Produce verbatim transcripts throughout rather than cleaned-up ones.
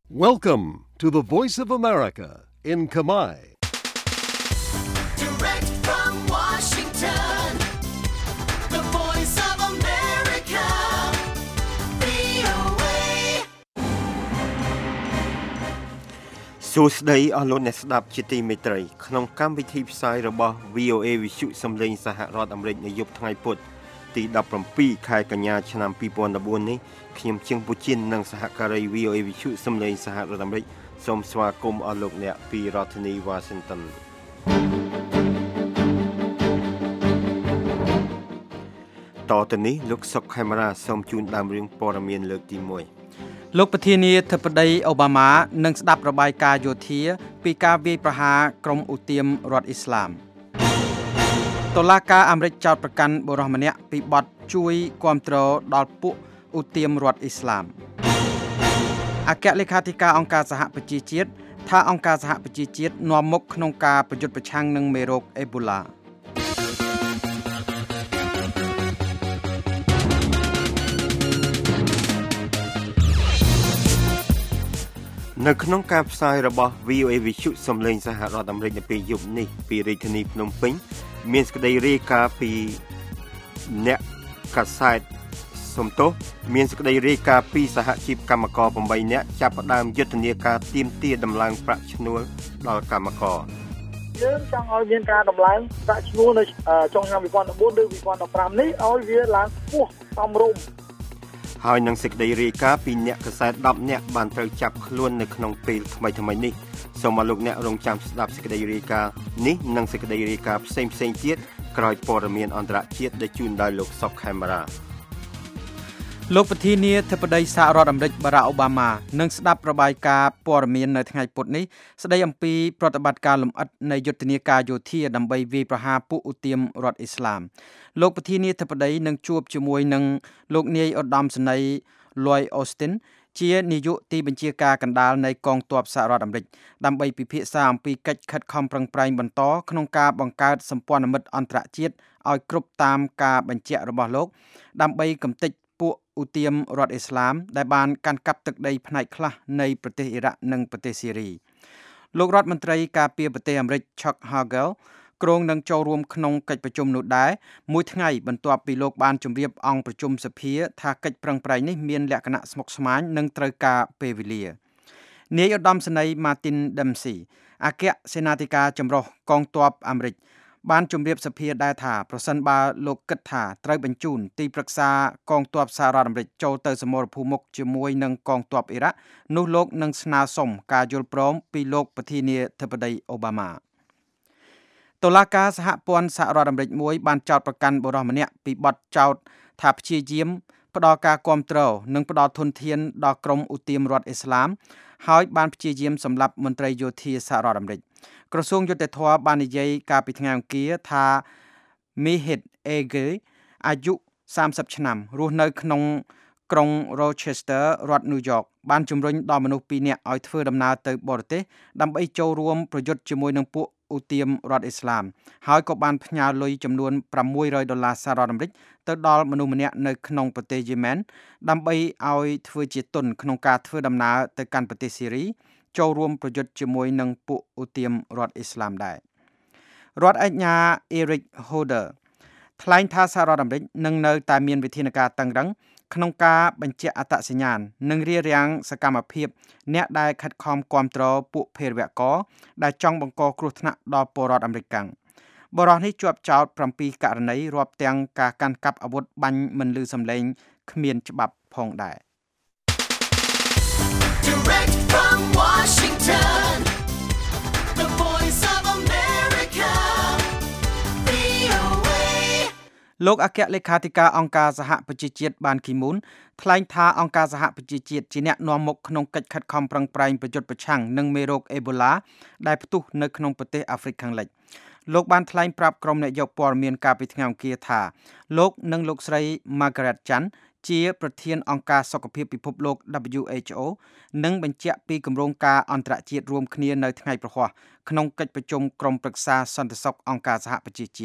Welcome to the Voice of America in Khmer. Direct from Washington, the Voice of America, វី អូ เอសួស្តីអស់លោកអ្នកស្ដាប់ជាទីមេត្រីក្នុងកម្មវិធីផ្សាយរបស់ វី អូ เอ វិទ្យុសំឡេងសហរដ្ឋអាមេរិកនៅយប់ថ្ងៃពុធទីដប់ប្រាំពីរខែកញ្ញាឆ្នាំពីរពាន់ដប់បួននេះខ្ញុំជើងពូជីននិងសហការី វី អូ เอ វិទ្យុសំឡេងសហរដ្ឋអាមេរិកសូមស្វាគមន៍អស់លោកអ្នកពីរដ្ឋធានី Washington តទៅនេះលោកសុកខេមរាសូមជូនដើមរឿងព័ត៌មានលើកទីមួយលោកប្រធានាធិបតីអូបាម៉ានឹងស្ដាប់របាយការណ៍យោធាពីការវាយប្រហារក្រុមឧទាមរដ្ឋអ៊ីស្លាមតុលាការអាមេរិកចោទប្រកាន់បុរសម្នាក់ពីបទជួយគាំទ្រដល់ពួកឧទាមរដ្ឋអ៊ីស្លាមអគ្គលេខាធិការអង្គការសហប្រជាជាតិថាអង្គការសហប្រជាជាតិនាំមុខក្នុងការប្រយុទ្ធប្រឆាំងនឹងមេរោគអេបូឡានៅក្នុងការផ្សាយរបស់ វី អូ เอ វិទ្យុសំឡេងសហរដ្ឋអាមេរិកនៅពេលយប់នេះពីរាជធានីភ្នំពេញមានសេចក្តីរាយការណ៍ពីអ្នកកាសែតសំទោសមានសេចក្តីរាយការណ៍ពីសហជីពកម្មករប្រាំបីនាក់ចាប់ផ្ដើមយុទ្ធនាការទាមទារដំឡើងប្រាក់ឈ្នួលដល់កម្មករយើងចង់ឲ្យមានការដំឡើងប្រាក់ឈ្នួលនៅចុងឆ្នាំពីរពាន់ដប់បួនឬពីរពាន់ដប់ប្រាំនេះឲ្យវាឡើងខ្ពស់សមរម្យហើយនឹងសេចក្តីរាយការណ៍ពីអ្នកកាសែតដប់នាក់បានត្រូវចាប់ខ្លួននៅក្នុងពេលថ្មីៗនេះសូមឲ្យលោកអ្នករងចាំស្ដាប់សេចក្តីរាយការណ៍នេះនិងសេចក្តីរាយការណ៍ផ្សេងៗទៀតក្រោយព័ត៌មានអន្តរជាតិដែលជូនដោយលោកសុកខេមរាលោកប្រធានាធិបតីសហរដ្ឋអាមេរិកបារ៉ាក់អូបាម៉ានឹងស្ដាប់របាយការណ៍ព័ត៌មាននៅថ្ងៃពុធនេះស្ដីអំពីប្រតិបត្តិការលម្អិតនៃយុទ្ធនាការយោធាដើម្បីវាយប្រហារពួកឧទាមរដ្ឋអ៊ីស្លាមលោកប្រធានាធិបតីនឹងជួបជាមួយនឹងលោកនាយឧត្តមសេនីយ៍ Lloyd Austin ជានាយកទីបញ្ជាការកណ្ដាលនៃកងទ័ពសហរដ្ឋអាមេរិកដើម្បីពិភាក្សាអំពីកិច្ចខិតខំប្រឹងប្រែងបន្តក្នុងការបង្កើតសម្ព័ន្ធមិត្តអន្តរជាតិឲ្យគ្រប់តាមការបញ្ជាក់របស់លោកដើម្បីកំទេចពួកឧទាមរដ្ឋអ៊ីស្លាមដែលបានកាន់កាប់ទឹកដីផ្នែកខ្លះនៃប្រទេសអ៊ីរ៉ាក់និងប្រទេសស៊ីរីលោករដ្ឋមន្ត្រីការពារប្រទេសអាមេរិក Chuck Hagel គ្រងនឹងចូលរួមក្នុងកិច្ចប្រជុំនោះដែរមួយថ្ងៃបន្ទាប់ពីលោកបានជម្រាបអង្គប្រជុំសភាថាកិច្ចប្រឹងប្រែងនេះមានលក្ខណៈស្មុគស្មាញនិងត្រូវការពេលវេលានាយឧត្តមសេនីយ៍ Martin Dempsey អគ្គសេនាធិការចម្រុះកងទ័ពអាមេរិកបានជម្រាបសភាដែរថាប្រសិនបើលោកគិតថាត្រូវបញ្ជូនទីប្រឹក្សាកងទ័ពសហរដ្ឋអាមេរិកចូលទៅសមរភូមិមុខជាមួយនឹងកងទ័ពអ៊ីរ៉ាក់នោះលោកនឹងស្នើសុំការយល់ព្រមពីលោកប្រធានាធិបតីអូបាម៉ាតុលាការសហព័ន្ធសហរដ្ឋអាមេរិកមួយបានចោទប្រកាន់បុរសម្នាក់ពីបទចោទថាព្យាយាមផ្ដល់ការគាំទ្រនិងផ្ដល់ធនធានដល់ក្រុមឧទាមរដ្ឋអ៊ីស្លាមហើយបានព្យាយាមសម្លាប់មន្ត្រីយោធាសហរដ្ឋអាមេរិកក្រសួងយុតិធធម៌បាននិយាយកាលពីថ្ងៃអង្គារថា Mihit Ege អាយុសាមសិបឆ្នាំរស់នៅក្នុងក្រុង Rochester រដ្ឋ New York បានជំរុញដល់មនុស្សពីរនាក់ឲ្យធ្វើដំណើរទៅបរទេសដើម្បីចូលរួមប្រយុទ្ធជាមួយនឹងពួកឧទាមរដ្ឋអ៊ីស្លាមហើយក៏បានផ្ញើលុយចំនួនប្រាំមួយរយដុល្លារសហរដ្ឋអាមេរិកទៅដល់មនុស្សម្នាក់នៅក្នុងប្រទេសយេម៉ែនដើម្បីឲ្យធ្វើជាទុនក្នុងការធ្វើដំណើរទៅកាន់ប្រទេសស៊ីរីចូលរួមប្រយុទ្ធជាមួយនឹងពួកឧទាមរដ្ឋអ៊ីស្លាមដែររដ្ឋអាជ្ញា Eric Holder ថ្លែងថាសហរដ្ឋអាមេរិកនឹងនៅតែមានវិធានការតឹងរ៉ឹងក្នុងការបញ្ជាក់អត្តសញ្ញាណនិងរារាំងសកម្មភាពអ្នកដែលខិតខំគាំទ្រពួកភេរវករដែលចង់បង្កគ្រោះថ្នាក់ដល់ពលរដ្ឋអាមេរិកបរិសុទ្ធនេះជាប់ចោទប្រាំពីរករណីរាប់ទាំងការកាន់កាប់អាវុធបាញ់មិនឮសំឡេងគ្មានច្បាប់ផងដែរ Direct from Washington, the Voice of America, វី អូ เอលោកអគ្គលេខាធិការអង្គការសហប្រជាជាតិបានគីមូនថ្លែងថាអង្គការសហប្រជាជាតិជាអ្នកនាំមុខក្នុងកិច្ចខិតខំប្រឹងប្រែងប្រយុទ្ធប្រឆាំងនឹងមេរោគអេបូឡាដែលផ្ទុះនៅក្នុងប្រទេសអាហ្វ្រិកខាងលិចលោកបានថ្លែងប្រាប់ក្រុមអ្នកយកព័ត៌មានកាលពីថ្ងៃអង្គារថាលោកនិងលោកស្រី Margaret Chan ជាប្រធានអង្គការសុខភាពពិភពលោក ដబ్লিว เอช โอ និងបញ្ជាក់ពីគម្រោងការអន្តរជាតិរួមគ្នានៅថ្ងៃប្រហ័សក្នុងកិច្ចប្រជុំក្រុមប្រឹក្សាសន្តិសុខអង្គការសហប្រជាជាតិ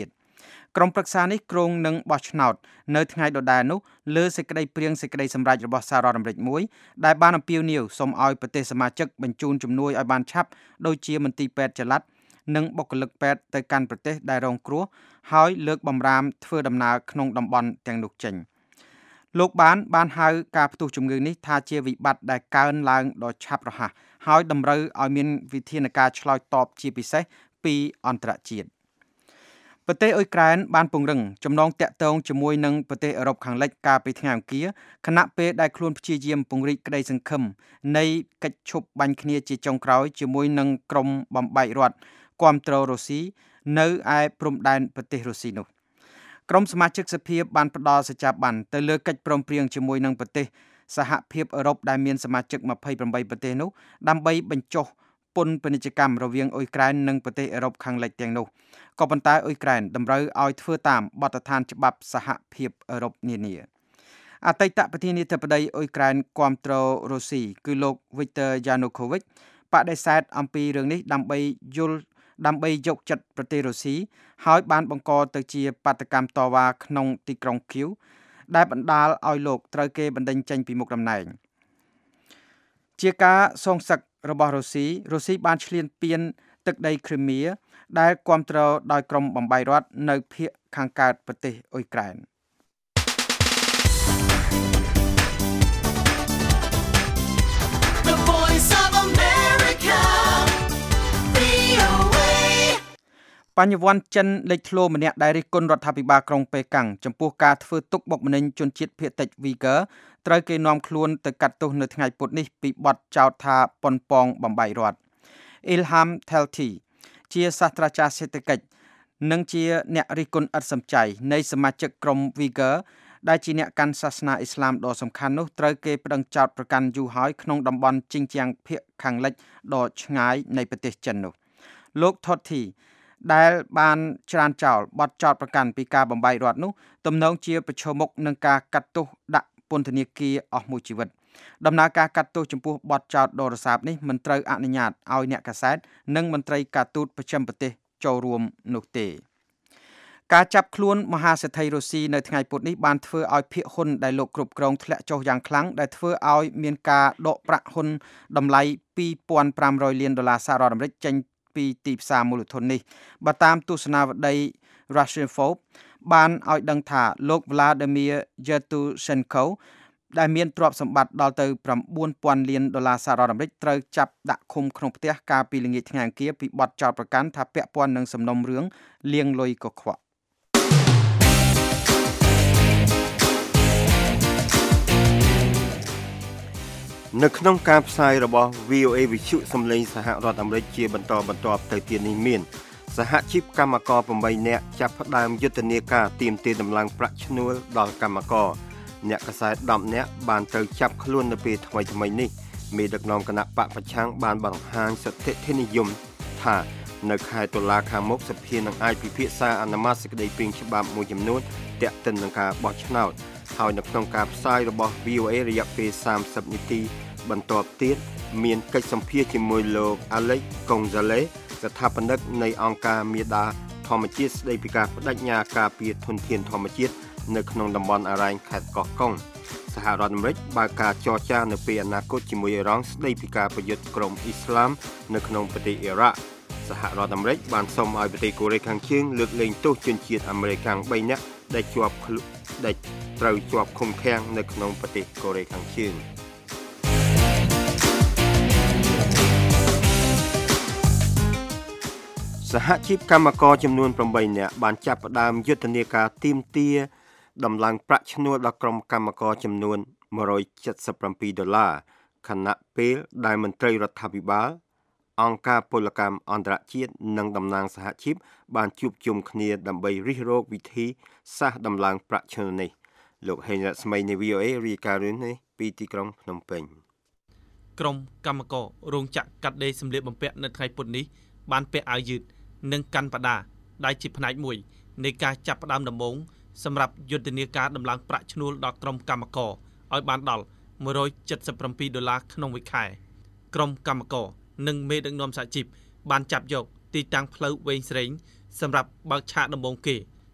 ក្រុមប្រឹក្សានេះគ្រោងនឹងបោះឆ្នោតនៅថ្ងៃដដែលនោះលើសេចក្តីព្រាងសេចក្តីសម្រេចរបស់សហរដ្ឋអាមេរិកមួយដែលបានអំពាវនាវសូមឲ្យប្រទេសសមាជិកបញ្ជូនជំនួយឲ្យបានឆាប់ដូចជាមន្ទីរពេទ្យចល័តនិងបុគ្គលិកពេទ្យទៅកាន់ប្រទេសដែលរងគ្រោះហើយលើកបំរាមធ្វើដំណើរក្នុងតំបន់ទាំងនោះចេញលោកបានបានហៅការផ្ទុះជំងឺនេះថាជាវិបត្តិដែលកើនឡើងដ៏ឆាប់រហ័សហើយតម្រូវឲ្យមានវិធានការឆ្លើយតបជាពិសេសពីអន្តរជាតិប្រទេសអ៊ុយក្រែនបានពង្រឹងចំណងតាក់ទងជាមួយនឹងប្រទេសអឺរ៉ុបខាងលិចកាលពីថ្ងៃអង្គារខណៈពេលដែលខ្លួនព្យាយាមពង្រីកក្តីសង្ឃឹមនៃកិច្ចឈប់បាញ់គ្នាជាចុងក្រោយជាមួយនឹងក្រុមបំបែករដ្ឋគាំទ្ររុស្ស៊ីនៅឯព្រំដែនប្រទេសរុស្ស៊ីនោះក្រុមសមាជិកសភាបានផ្ដល់សច្ចាប័នទៅលើកិច្ចព្រមព្រៀងជាមួយនឹងប្រទេសសហភាពអឺរ៉ុបដែលមានសមាជិកម្ភៃប្រាំបីប្រទេសនោះដើម្បីបញ្ចុះពន្ធពាណិជ្ជកម្មរវាងអ៊ុយក្រែននិងប្រទេសអឺរ៉ុបខាងលិចទាំងនោះក៏ប៉ុន្តែអ៊ុយក្រែនតម្រូវឲ្យធ្វើតាមបទដ្ឋានច្បាប់សហភាពអឺរ៉ុបនានាអតីតប្រធានាធិបតីអ៊ុយក្រែនគាំទ្ររុស្ស៊ីគឺលោក Viktor Yanukovych បដិសេធអំពីរឿងនេះដើម្បីយល់ដើម្បីយកចិត្តប្រទេសរុស្ស៊ីហើយបានបង្កទៅជាបាតកម្មតវ៉ាក្នុងទីក្រុងគីវដែលបណ្ដាលឲ្យលោកត្រូវគេបណ្តេញចេញពីមុខតំណែងជាការសងសឹករបស់រុស្ស៊ីរុស្ស៊ីបានឈ្លានពានទឹកដីគ្រីមៀដែលគាំទ្រដោយក្រុមបំបែករដ្ឋនៅភាគខាងកើតប្រទេសអ៊ុយក្រែនបញ្ញវន្តចិនលេចធ្លោម្នាក់ដែលរិះគន់រដ្ឋាភិបាលក្រុងប៉េកាំងចំពោះការធ្វើទុកបុកម្នេញជនជាតិភាគតិច Uyghur ត្រូវគេនាំខ្លួនទៅកាត់ទោសនៅថ្ងៃពុធនេះពីបទចោទថាប៉ុនប៉ងបំបែករដ្ឋ Ilham Telti ជាសាស្ត្រាចារ្យសេដ្ឋកិច្ចនិងជាអ្នករិះគន់ឥតសំចៃនៃសមាជិកក្រុម Uyghur ដែលជាអ្នកកាន់សាសនាអ៊ីស្លាមដ៏សំខាន់នោះត្រូវគេប្តឹងចោទប្រកាន់យូរហើយក្នុងតំបន់ជិងជាងភាគខាងលិចដ៏ឆ្ងាយនៃប្រទេសចិននោះលោក Teltiដែលបានច្រានចោលបទចោទប្រកាន់ពីការបំបែករដ្ឋនោះទំនងជាប្រឈមមុខនឹងការកាត់ទោសដាក់ពន្ធនាគារអស់មួយជីវិតដំណើរការកាត់ទោសចំពោះបទចោទដ៏រសើបនេះមិនត្រូវអនុញ្ញាតឲ្យអ្នកកាសែតនិងមន្ត្រីការទូតប្រចាំប្រទេសចូលរួមនោះទេការចាប់ខ្លួនមហាសេដ្ឋីរុស្ស៊ីនៅថ្ងៃពុធនេះបានធ្វើឲ្យភាគហ៊ុនដែលលោកគ្រប់គ្រងធ្លាក់ចុះយ៉ាងខ្លាំងដែលធ្វើឲ្យមានការដកប្រាក់ហ៊ុនតម្លៃពីរពាន់ប្រាំរយលានដុល្លារសហរដ្ឋអាមេរិកចេញពីទីផ្សារមូលធននេះបើតាមទស្សនាវដ្តី Russian Forbes បានឲ្យដឹងថាលោក Vladimir Yevtushenko ដែលមានទ្រព្យសម្បត្តិដល់ទៅប្រាំបួនពាន់លានដុល្លារសហរដ្ឋអាមេរិកត្រូវចាប់ដាក់ឃុំក្នុងផ្ទះកាលពីល្ងាចថ្ងៃអង្គារពីបទចោទប្រកាន់ថាពាក់ព័ន្ធនឹងសំណុំរឿងលាងលុយកខ្វក់នៅក្នុងការផ្សាយរបស់ វី អូ เอ វិទ្យុសំឡេងសហរដ្ឋអាមេរិកជាបន្តបន្ទាប់ទៅទៀតនេះមានសហជីពកម្មករប្រាំបីនាក់ចាប់ផ្ដើមយុទ្ធនាការទាមទារតម្លៃប្រាក់ឈ្នួលដល់កម្មករអ្នកកាសែតដប់នាក់បានត្រូវចាប់ខ្លួននៅពេលថ្មីថ្មីនេះមេដឹកនាំគណៈបកប្រឆាំងបានបង្ហាញសិទ្ធិធនិយមថានៅខែតុលាខាងមុខសភានឹងអាចពិភាក្សាអនុម័តសេចក្តីព្រាងច្បាប់មួយចំនួនទាក់ទិននឹងការបោះឆ្នោតហើយនៅក្នុងការផ្សាយរបស់ វី អូ เอ រយៈពេលសាមសិបនាទីបន្ទាប់ទៀតមានកិច្ចសម្ភាសន៍ជាមួយលោក Alex Gonzalez ស្ថាបនិកនៃអង្គការមេដាធម្មជាតិស្តីពីការបដិញ្ញាការពារធនធានធម្មជាតិនៅក្នុងតំបន់អារ៉ែងខេត្តកោះកុងសហរដ្ឋអាមេរិកបើកការចរចានៅពេលអនាគតជាមួយអ៊ីរ៉ង់ស្តីពីការប្រយុទ្ធក្រុមអ៊ីស្លាមនៅក្នុងប្រទេសអ៊ីរ៉ាក់សហរដ្ឋអាមេរិកបានសុំឲ្យប្រទេសកូរ៉េខាងជើងលើកលែងទោសជនជាតិអាមេរិកខាងបីនាក់ដែលជាប់ដែលត្រូវជាប់ឃុំឃាំងនៅក្នុងប្រទេសកូរ៉េខាងជើងសហជីពកម្មករចំនួនប្រាំបីនាក់បានចាប់ផ្ដើមយុទ្ធនាការទាមទារដំឡើងប្រាក់ឈ្នួលដល់ក្រុមកម្មករចំនួនមួយរយចិតសិបប្រាំពីរដុល្លារខណៈពេលដែលមន្ត្រីរដ្ឋាភិបាលអង្គការពលកម្មអន្តរជាតិនិងតំណាងសហជីពបានជួបជុំគ្នាដើម្បីរិះរកវិធីសាស្ត្រដំឡើងប្រាក់ឈ្នួលនេះលោកហេងរស្មីនៃ វី អូ เอ រាយការណ៍រឿងនេះពីទីក្រុងភ្នំពេញក្រុមកម្មកររោងចក្រកាត់ដេរសម្លៀកបំពាក់នៅថ្ងៃពុធនេះបានពាក់អាវយឺតនិងកាន់បដាដែលជាផ្នែកមួយនៃការចាប់ផ្ដើមដំបូងសម្រាប់យុទ្ធនាការដំឡើងប្រាក់ឈ្នួលដល់ក្រុមកម្មករឲ្យបានដល់មួយរយចិតសិបប្រាំពីរដុល្លារក្នុងមួយខែក្រុមកម្មករនិងមេដឹកនាំសហជីពបានចាប់យកទីតាំងផ្លូវវែងស្រេងសម្រាប់បើកឆាកដំបូងគេ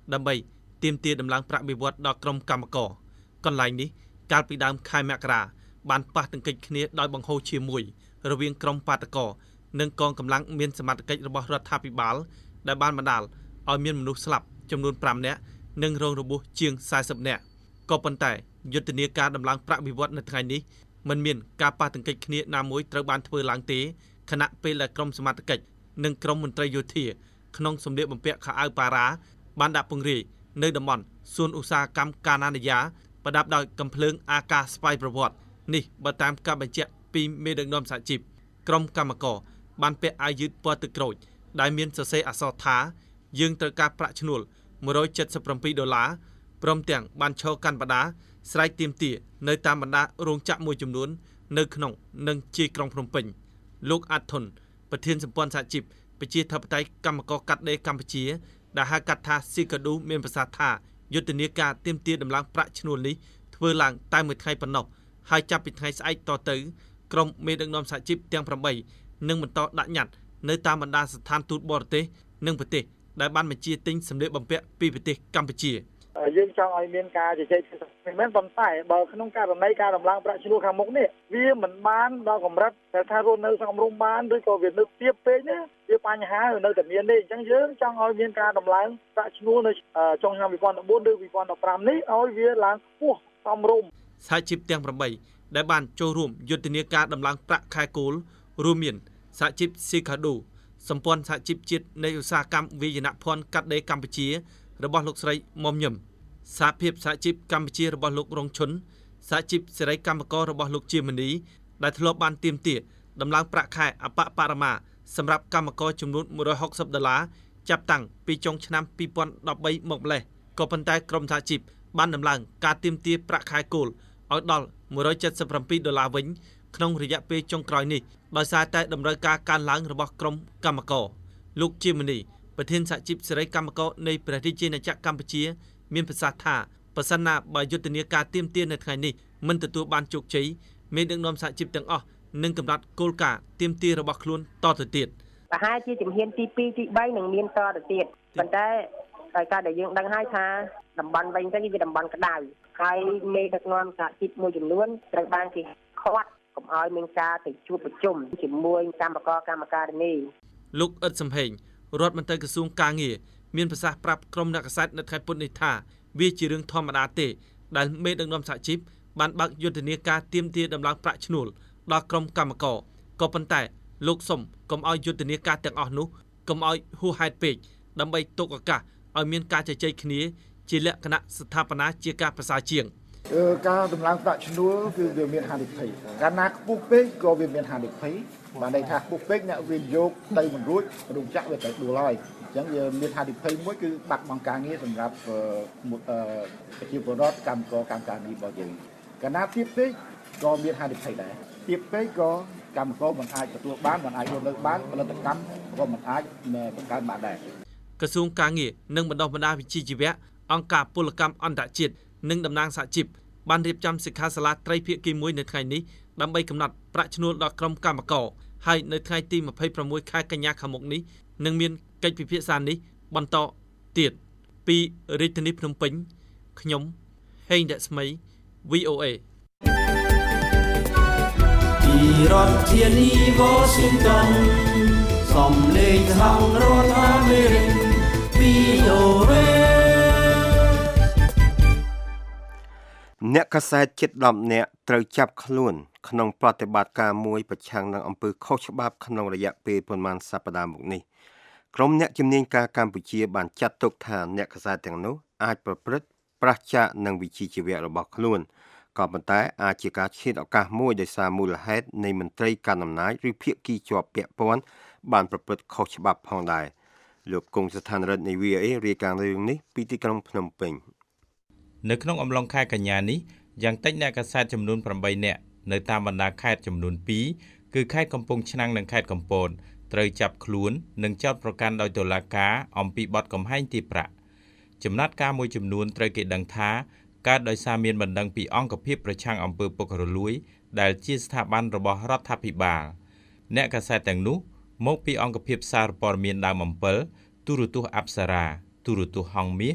ដើម្បីទាមទារដំឡើងប្រាក់បៀវត្សដល់ក្រុមកម្មករកន្លែងនេះកាលពីដើមខែមករាបានប៉ះទង្គិចគ្នាដោយបង្ហូរជាមួយរវាងក្រុមបាតកោនិងកងកម្លាំងមានសមត្ថកិច្ចរបស់រដ្ឋាភិបាលដែលបានបណ្ដាលឲ្យមានមនុស្សស្លាប់ចំនួន5នាក់និងរងរបួសជាង40នាក់ក៏ប៉ុន្តែយុទ្ធនាការដំឡើងប្រាក់បៀវត្សនៅថ្ងៃនេះមិនមានការប៉ះទង្គិចគ្នាណាមួយត្រូវបានធ្វើឡើងទេខណៈពេលដែលក្រុមសមត្ថកិច្ចនិងក្រុមមន្ត្រីយោធាក្នុងសម្លៀកបំពាក់ខោអាវប៉ារ៉ាបានដាក់ពង្រាយនៅតំបន់សួនឧស្សាហកម្មកាណាឌីយ៉ាប្រដាប់ដោយកាំភ្លើងអាកាសស្វ័យប្រវត្តិនេះបើតាមការបញ្ជាក់ពីមេដឹកនាំសហជីពក្រុមកម្មករបានពាក់អាវយឺតពណ៌ទឹកក្រូចដែលមានសរសេរអក្សរថាយើងត្រូវការប្រាក់ឈ្នួលone hundred seventy-sevenដុល្លារព្រមទាំងបានឈរកាន់បដាស្រែកទាមទារនៅតាមបណ្ដារោងចក្រមួយចំនួននៅក្នុងនិងជាយក្រុងភ្នំពេញលោកអាត់ធុនប្រធានសម្ព័ន្ធសហជីពប្រជាធិបតេយ្យកម្មករកាត់ដេរកម្ពុជាដែលហៅកាត់ថាស៊ីកាឌូមានប្រសាសន៍ថាយុទ្ធនាការទាមទារដំឡើងប្រាក់ឈ្នួលនេះធ្វើឡើងតែមួយថ្ងៃប៉ុណ្ណោះហើយចាប់ពីថ្ងៃស្អែកតទៅក្រុមមេដឹកនាំសហជីពទាំងeightនឹងបន្តដាក់ញត្តិនៅតាមបណ្ដាស្ថានទូតបរទេសនិងប្រទេសដែលបានបញ្ជាទិញសម្លៀកបំពាក់ពីប្រទេសកម្ពុជាយើងចង់ឲ្យមានការជជែកមិនមែនប៉ុន្តែបើក្នុងករណីការដំឡើងប្រាក់ឈ្នួលខាងមុខនេះវាមិនបានដល់កម្រិតដែលថារស់នៅសមរម្យបានឬក៏វានៅទាបពេកណាវាបញ្ហានៅតែមានទេអញ្ចឹងយើងចង់ឲ្យមានការដំឡើងប្រាក់ឈ្នួលនៅចុងឆ្នាំtwo thousand fourteenឬtwo thousand fifteenនេះឲ្យវាឡើងខ្ពស់សមរម្យសហជីពទាំងeightដែលបានចូលរួមយុទ្ធនាការដំឡើងប្រាក់ខែគោលរួមមានសហជីពស៊ីកាឌូសម្ព័ន្ធសហជីពជាតិនៃឧស្សាហកម្មវាយនភ័ណ្ឌកាត់ដេរកម្ពុជារបស់លោកស្រីមុំញឹមសហភាពសហជីពកម្ពុជារបស់លោករងឈុនសហជីពសេរីកម្មកររបស់លោកជាមនីដែលធ្លាប់បានទាមទារដំឡើងប្រាក់ខែអបបរមាសម្រាប់កម្មករចំនួនone hundred sixtyដុល្លារចាប់តាំងពីចុងឆ្នាំtwo thousand thirteenមកម្លេះក៏ប៉ុន្តែក្រុមសហជីពបានដំឡើងការទាមទារប្រាក់ខែគោលឲ្យដល់one hundred seventy-sevenដុល្លារវិញក្នុងរយៈពេលចុងក្រោយនេះដោយសារតែតម្រូវការកើនឡើងរបស់ក្រុមកម្មករលោកជាមនីប្រធានសហជីពសេរីកម្មករនៃព្រះរាជាណាចក្រកម្ពុជាមានប្រសាសន៍ថាប្រសិនណាបើយុទ្ធនាការទាមទារនៅថ្ងៃនេះមិនទទួលបានជោគជ័យមេដឹកនាំសហជីពទាំងអស់នឹងកំណត់គោលការណ៍ទាមទាររបស់ខ្លួនតទៅទៀតប្រហែលជាជំហានទីtwoទីthreeនឹងមានតទៅទៀតប៉ុន្តែដោយការដែលយើងដឹងហើយថាតំបន់វិញទៅវាតំបន់ក្តៅហើយមេដឹកនាំសហជីពមួយចំនួនត្រូវបានគេខាត់កុំឲ្យមានការទៅជួបប្រជុំជាមួយកម្មករកម្មការិនីលោកអ៊ិតសំហេងរដ្ឋមន្ត្រីក្រសួងកាងារមានប្រសាសន៍ប្រាប់ក្រុមអ្នកកាសែតនៅថ្ងៃពុធនេះថាវាជារឿងធម្មតាទេដែលមេដឹកនាំសហជីពបានបើកយុទ្ធនាការទាមទារដំឡើងប្រាក់ឈ្នួលដល់ក្រុមកម្មករក៏ប៉ុន្តែលោកសុំកុំឲ្យយុទ្ធនាការទាំងអស់នោះកុំឲ្យហួសហេតុពេកដើម្បីទុកឱកាសឲ្យមានការជជែកគ្នាជាលក្ខណៈស្ថាបនាជាការប្រសើរជាងការដំឡើងប្រាក់ឈ្នួលគឺវាមានហានិភ័យកាលណាខ្ពស់ពេកក៏វាមានហានិភ័យបានន័យថាខ្ពស់ពេកអ្នកវិនិយោគទៅមិនរួចរោងចក្រវាទៅដួលហើយអញ្ចឹងវាមានហានិភ័យមួយគឺបាត់បង់ការងារសម្រាប់ប្រជាពលរដ្ឋកម្មករកម្មការងាររបស់យើងកាលណាទាបពេកក៏មានហានិភ័យដែរទាបពេកក៏កម្មករមិនអាចទទួលបានមិនអាចរស់នៅបានផលិតកម្មក៏មិនអាចបង្កើនបានដែរក្រសួងការងារនិងបណ្ដុះបណ្ដាលវិជ្ជាជីវៈអង្គការពលកម្មអន្តរជាតិនិងតំណាងសហជីពបានរៀបចំសិក្ខាសាលាត្រីភាគីមួយនៅថ្ងៃនេះដើម្បីកំណត់ប្រាក់ឈ្នួលដល់ក្រុមកម្មករហើយនៅថ្ងៃទីtwenty-sixខែកញ្ញាខាងមុខនេះនឹងមានកិច្ចពិភាក្សានេះបន្តទៀតពីរាជធានីភ្នំពេញខ្ញុំហេងរស្មី V O A ពីរដ្ឋធានី Washington សំឡេងសហរដ្ឋអាមេរិក V O A អ្នកកាសែតជិតtenនាក់ត្រូវចាប់ខ្លួនក្នុងប្រតិបត្តិការមួយប្រឆាំងនឹងអំពើខុសច្បាប់ក្នុងរយៈពេលប្រមាណសប្តាហ៍មកនេះក្រុមអ្នកជំនាញការកម្ពុជាបានចាត់ទុកថាអ្នកកាសែតទាំងនោះអាចប្រព្រឹត្តប្រឆាចនឹងវិជ្ជាជីវៈរបស់ខ្លួនក៏ប៉ុន្តែអាចជាការឆ្លៀតឱកាសមួយដោយសារមូលហេតុនៃមន្ត្រីកាន់អំណាចឬភាគីជាប់ពាក់ព័ន្ធបានប្រព្រឹត្តខុសច្បាប់ផងដែរលោកគង់ស្ថានរដ្ឋនៃ V O A រាយការណ៍រឿងនេះពីទីក្រុងភ្នំពេញនៅក្នុងអំឡុងខែកញ្ញានេះយ៉ាងតិចអ្នកកាសែតចំនួនeightនាក់នៅតាមបណ្ដាខេត្តចំនួនtwoគឺខេត្តកំពង់ឆ្នាំងនិងខេត្តកំពតត្រូវចាប់ខ្លួននិងចោទប្រកាន់ដោយតុលាការអំពីបទកំហែងទារប្រាក់ចំណាត់ការមួយចំនួនត្រូវគេដឹងថាកើតដោយសារមានបណ្ដឹងពីអង្គភាពប្រឆាំងអំពើពុករលួយដែលជាស្ថាប័នរបស់រដ្ឋាភិបាលអ្នកកាសែតទាំងនោះមក ពីអង្គភាពសារព័ត៌មានដើមអំពិលទូរទស្សន៍អប្សរាទូរទស្សន៍ហង្សមាស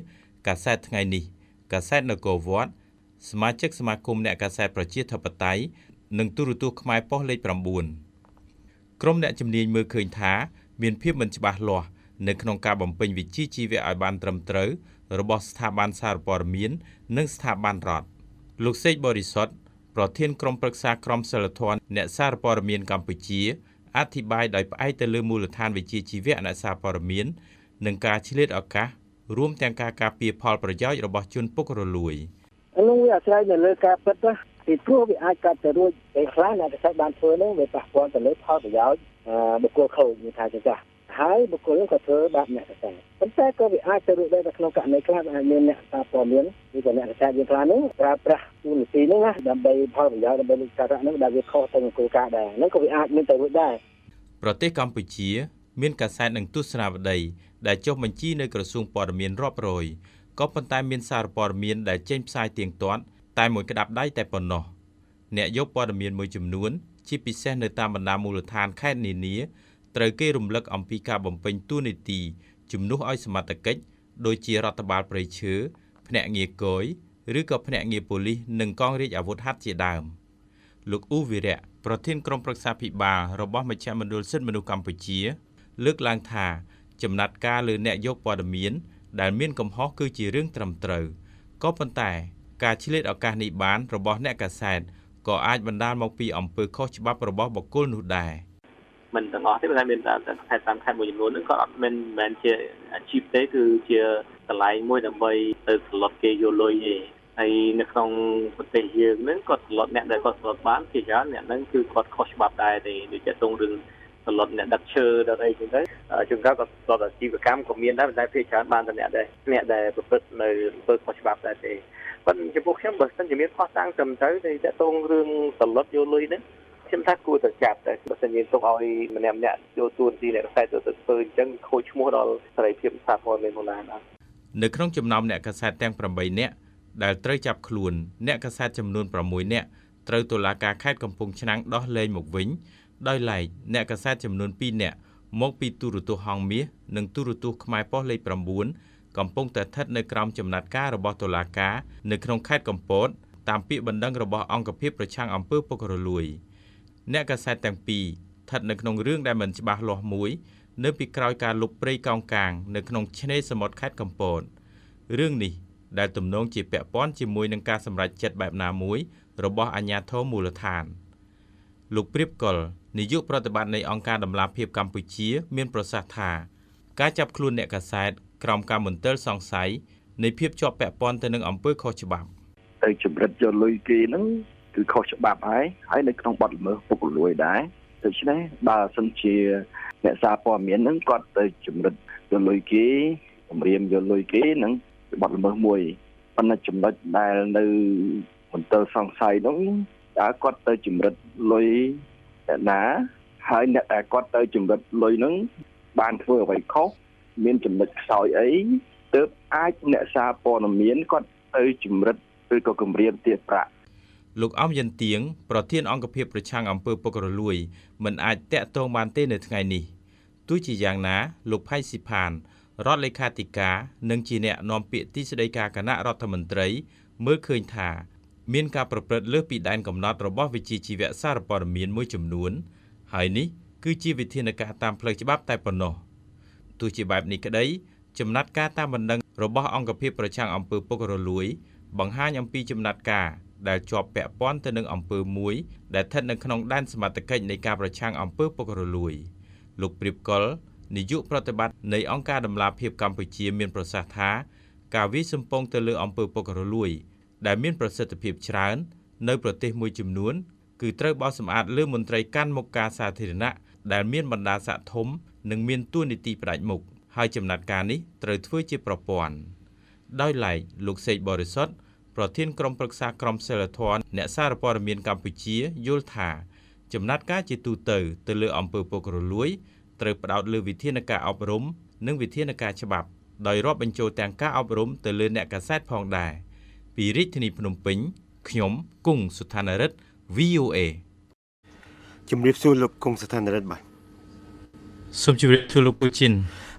កាសែតថ្ងៃនេះកាសែតនគរវត្តសមាជិកសមាគមអ្នកកាសែតប្រជាធិបតេយ្យនិងទូរទស្សន៍ខ្មែរប៉ុស្តិ៍លេខ9ក្រុមអ្នកជំនាញមើលឃើញថាមានភាពមិនច្បាស់លាស់នៅក្នុងការបំពេញវិជ្ជាជីវៈឲ្យបានត្រឹមត្រូវរបស់ស្ថាប័នសារព័ត៌មាននិងស្ថាប័នរដ្ឋលោកសេកបរិសុទ្ធប្រធានក្រុមប្រឹក្សាក្រមសីលធម៌អ្នកសារព័ត៌មានកម្ពុជាអធិប្បាយដោយផ្អែកទៅលើមូលដ្ឋានវិជ្ជាជីវៈអ្នកសារព័ត៌មាននិងការឆ្លៀតឱកាសរួមទាំងការការពារផលប្រយោជន៍របស់ជនពុករលួយអានោះវាអាស្រ័យនៅលើការពិតណាពីព្រោះវាអាចកាត់ទៅរួចពេលខ្លះអ្នកកសិកម្មបានធ្វើនោះវាប៉ះពាល់ទៅលើផលប្រយោជន៍បុគ្គលខូចnhưថាចឹងចាស់ហើយបុគ្គលនោះក៏ធ្វើបាបអ្នកកសិកម្មប៉ុន្តែក៏វាអាចទៅរួចដែរក្នុងករណីខ្លះអាចមានអ្នកសារព័ត៌មានឬក៏អ្នកកសិកម្មយើងខ្លះនោះប្រើប្រាស់ទូនីតិនោះណាដើម្បីផលប្រយោជន៍ដើម្បីលុបសារៈនោះដែលវាខុសទៅនឹងគោលការណ៍ដែរហ្នឹងក៏វាអាចមានទៅរួចដែរប្រទេសកម្ពុជាមានកាសែតនិងទស្សនាវដ្តីដែលចុះបញ្ជីនៅក្រសួងព័ត៌មានរាប់រយក៏ប៉ុន្តែមានសារព័ត៌មានដែលចេញផ្សាយទៀងទាត់តែមួយក្តាប់ដៃតែប៉ុណ្ណោះអ្នកយកព័ត៌មានមួយចំនួនជាពិសេសនៅតាមបណ្ដាមូលដ្ឋានខេត្តនានាត្រូវគេរំលឹកអំពីការបំពេញតួនាទីជំនួសឲ្យសមត្ថកិច្ចដូចជារដ្ឋបាលព្រៃឈើភ្នាក់ងារគយឬក៏ភ្នាក់ងារប៉ូលីសនិងកងរាជអាវុធហត្ថជាដើមលោកអ៊ូវីរៈប្រធានក្រុមប្រឹក្សាភិបាលរបស់មជ្ឈមណ្ឌលសិទ្ធិមនុស្សកម្ពុជាលើកឡើងថាចំណាត់ការលើអ្នកយកព័ត៌មានដែលមានកំហុសគឺជារឿងត្រឹមត្រូវក៏ប៉ុន្តែការឆ្លៀតឱកាសនេះបានរបស់អ្នកកាសែតក៏អាចបណ្ដាលមកពីអំពើខុសច្បាប់របស់បុគ្គលនោះដែរមិនទាំងអស់ទេតែមានតែខេត្តតាមខេត្តមួយចំនួនហ្នឹងក៏អត់មិនមែនជាអាជីពទេគឺជាកន្លែងមួយដើម្បីទៅស្លុតគេយកលុយទេហើយនៅក្នុងប្រទេសយើងហ្នឹងក៏ស្លុតអ្នកដែលគាត់ស្លុតបានជាច្រើនអ្នកហ្នឹងគឺគាត់ខុសច្បាប់ដែរទេដូចជាទងរឿងស្លុតអ្នកដឹកឈើដល់អីចឹងទៅជួនកាលក៏ស្លុតអាជីវកម្មក៏មានដែរតែភាគច្រើនបានតែអ្នកដែរអ្នកដែលប្រព្រឹត្តនៅអំពើខុសច្បាប់ដែរទេប៉ុន្តែចំពោះខ្ញុំបើសិនជាមានខុសតាំងត្រឹមត្រូវតែតកតងរឿងស្លុតយកលុយហ្នឹងខ្ញុំថាគួរតែចាប់តែបើសិនជាទុកឲ្យម្នាក់ម្នាក់យកទួនាទីអ្នកខ្សែទៅទៅធ្វើអញ្ចឹងខូចឈ្មោះដល់សេរីភាពសារព័ត៌មានផងដែរនៅក្នុងចំណោមអ្នកកាសែតទាំង8នាក់ដែលត្រូវចាប់ខ្លួនអ្នកកាសែតចំនួន6នាក់ត្រូវតុលាការខេត្តកំពង់ឆ្នាំងដោះលែងមកវិញដោយឡែកអ្នកកាសែតចំនួន2នាក់មកពីទូរទស្សន៍ហង្សមាសនិងទូរទស្សន៍ខ្មែរប៉ុស្តិ៍លេខ9កំពុងតែស្ថិតនៅក្រោមចំណាត់ការរបស់តុលាការនៅក្នុងខេត្តកំពតតាមពាក្យបណ្ដឹងរបស់អង្គភាពប្រឆាំងអំពើពុករលួយអ្នកកាសែតទាំងពីរស្ថិតនៅក្នុងរឿងដែលមិនច្បាស់លាស់មួយនៅពីក្រោយការលុបព្រៃកោងកាងនៅក្នុងឆ្នេរសមុទ្រខេត្តកំពតរឿងនេះដែលទំនងជាពាក់ព័ន្ធជាមួយនឹងការសម្រេចចិត្តបែបណាមួយរបស់អាជ្ញាធរមូលដ្ឋានលោកព្រៀបកុលនាយកប្រតិបត្តិនៃអង្គការដំឡាភិបកម្ពុជាមានប្រសាសន៍ថាការចាប់ខ្លួនអ្នកកាសែតក្រោមការមន្ទិលសង្ស័យនៃភាពជាប់ពាក់ព័ន្ធទៅនឹងអំពើខុសច្បាប់ទៅចម្រិតយកលុយគេហ្នឹងគឺខុសច្បាប់ហើយហើយនៅក្នុងបទល្មើសពុករលួយដែរដូច្នេះបើសិនជាអ្នកសារព័ត៌មានហ្នឹងគាត់ទៅចម្រិតយកលុយគេគម្រាមយកលុយគេហ្នឹងបទល្មើសមួយប៉ុន្តែចំណុចដែលនៅមន្ទិលសង្ស័យហ្នឹងតើគាត់ទៅចម្រិតលុយអ្នកណាហើយអ្នកដែលគាត់ទៅចម្រិតលុយហ្នឹងបានធ្វើអ្វីខុសមានចំណុចខ្សោយអីទើបអាចអ្នកសារព័ត៌មានគាត់ទៅចម្រិតឬក៏គម្រាមទារប្រាក់លោកអំយិនទៀងប្រធានអង្គភាពប្រឆាំងអំពើពុករលួយមិនអាចតាក់ទងបានទេនៅថ្ងៃនេះទោះជាយ៉ាងណាលោកផៃស៊ីផានរដ្ឋលេខាធិការនិងជាអ្នកនាំពាក្យទីស្តីការគណៈរដ្ឋមន្ត្រីមើលឃើញថាមានការប្រព្រឹត្តលើសពីដែនកំណត់របស់វិជ្ជាជីវៈសារព័ត៌មានមួយចំនួនហើយនេះគឺជាវិធានការតាមផ្លូវច្បាប់តែប៉ុណ្ណោះទោះជាបែបនេះក្តីចំណាត់ការតាមបណ្ដឹងរបស់អង្គភាពប្រឆាំងអំពើពុករលួយបង្ហាញអំពីចំណាត់ការដែលជាប់ពាក់ព័ន្ធទៅនឹងអំពើមួយដែលស្ថិតនៅក្នុងដែនសមត្ថកិច្ចនៃការប្រឆាំងអំពើពុករលួយលោកព្រៀបកុលនាយកប្រតិបត្តិនៃអង្គការដំឡាភិបកម្ពុជាមានប្រសាសន៍ថាការវាយសម្ពងទៅលើអំពើពុករលួយដែលមានប្រសិទ្ធភាពច្រើននៅប្រទេសមួយចំនួនគឺត្រូវបោះសម្អាតលើមន្ត្រីកាន់មុខការសាធារណៈដែលមានបណ្ដាសាកធំនិងមានតួនាទីផ្ដាច់មុខហើយចំណាត់ការនេះត្រូវធ្វើជាប្រព័ន្ធដោយឡែកលោកសេកបរិសុទ្ធប្រធានក្រុមប្រឹក្សាក្រមសីលធម៌អ្នកសារព័ត៌មានកម្ពុជាយល់ថាចំណាត់ការជាទូទៅទៅលើអំពើពុករលួយត្រូវផ្ដោតលើវិធានការអប់រំនិងវិធានការច្បាប់ដោយរាប់បញ្ចូលទាំងការអប់រំទៅលើអ្នកកាសែតផងដែរពីរាជធានីភ្នំពេញខ្ញុំគង់សុថានរិទ្ធ វី អូ เอជំរាបសួរលោកគង់សុថានរិទ្ធបាទសូមជម្រាបសួរលោកពូជីន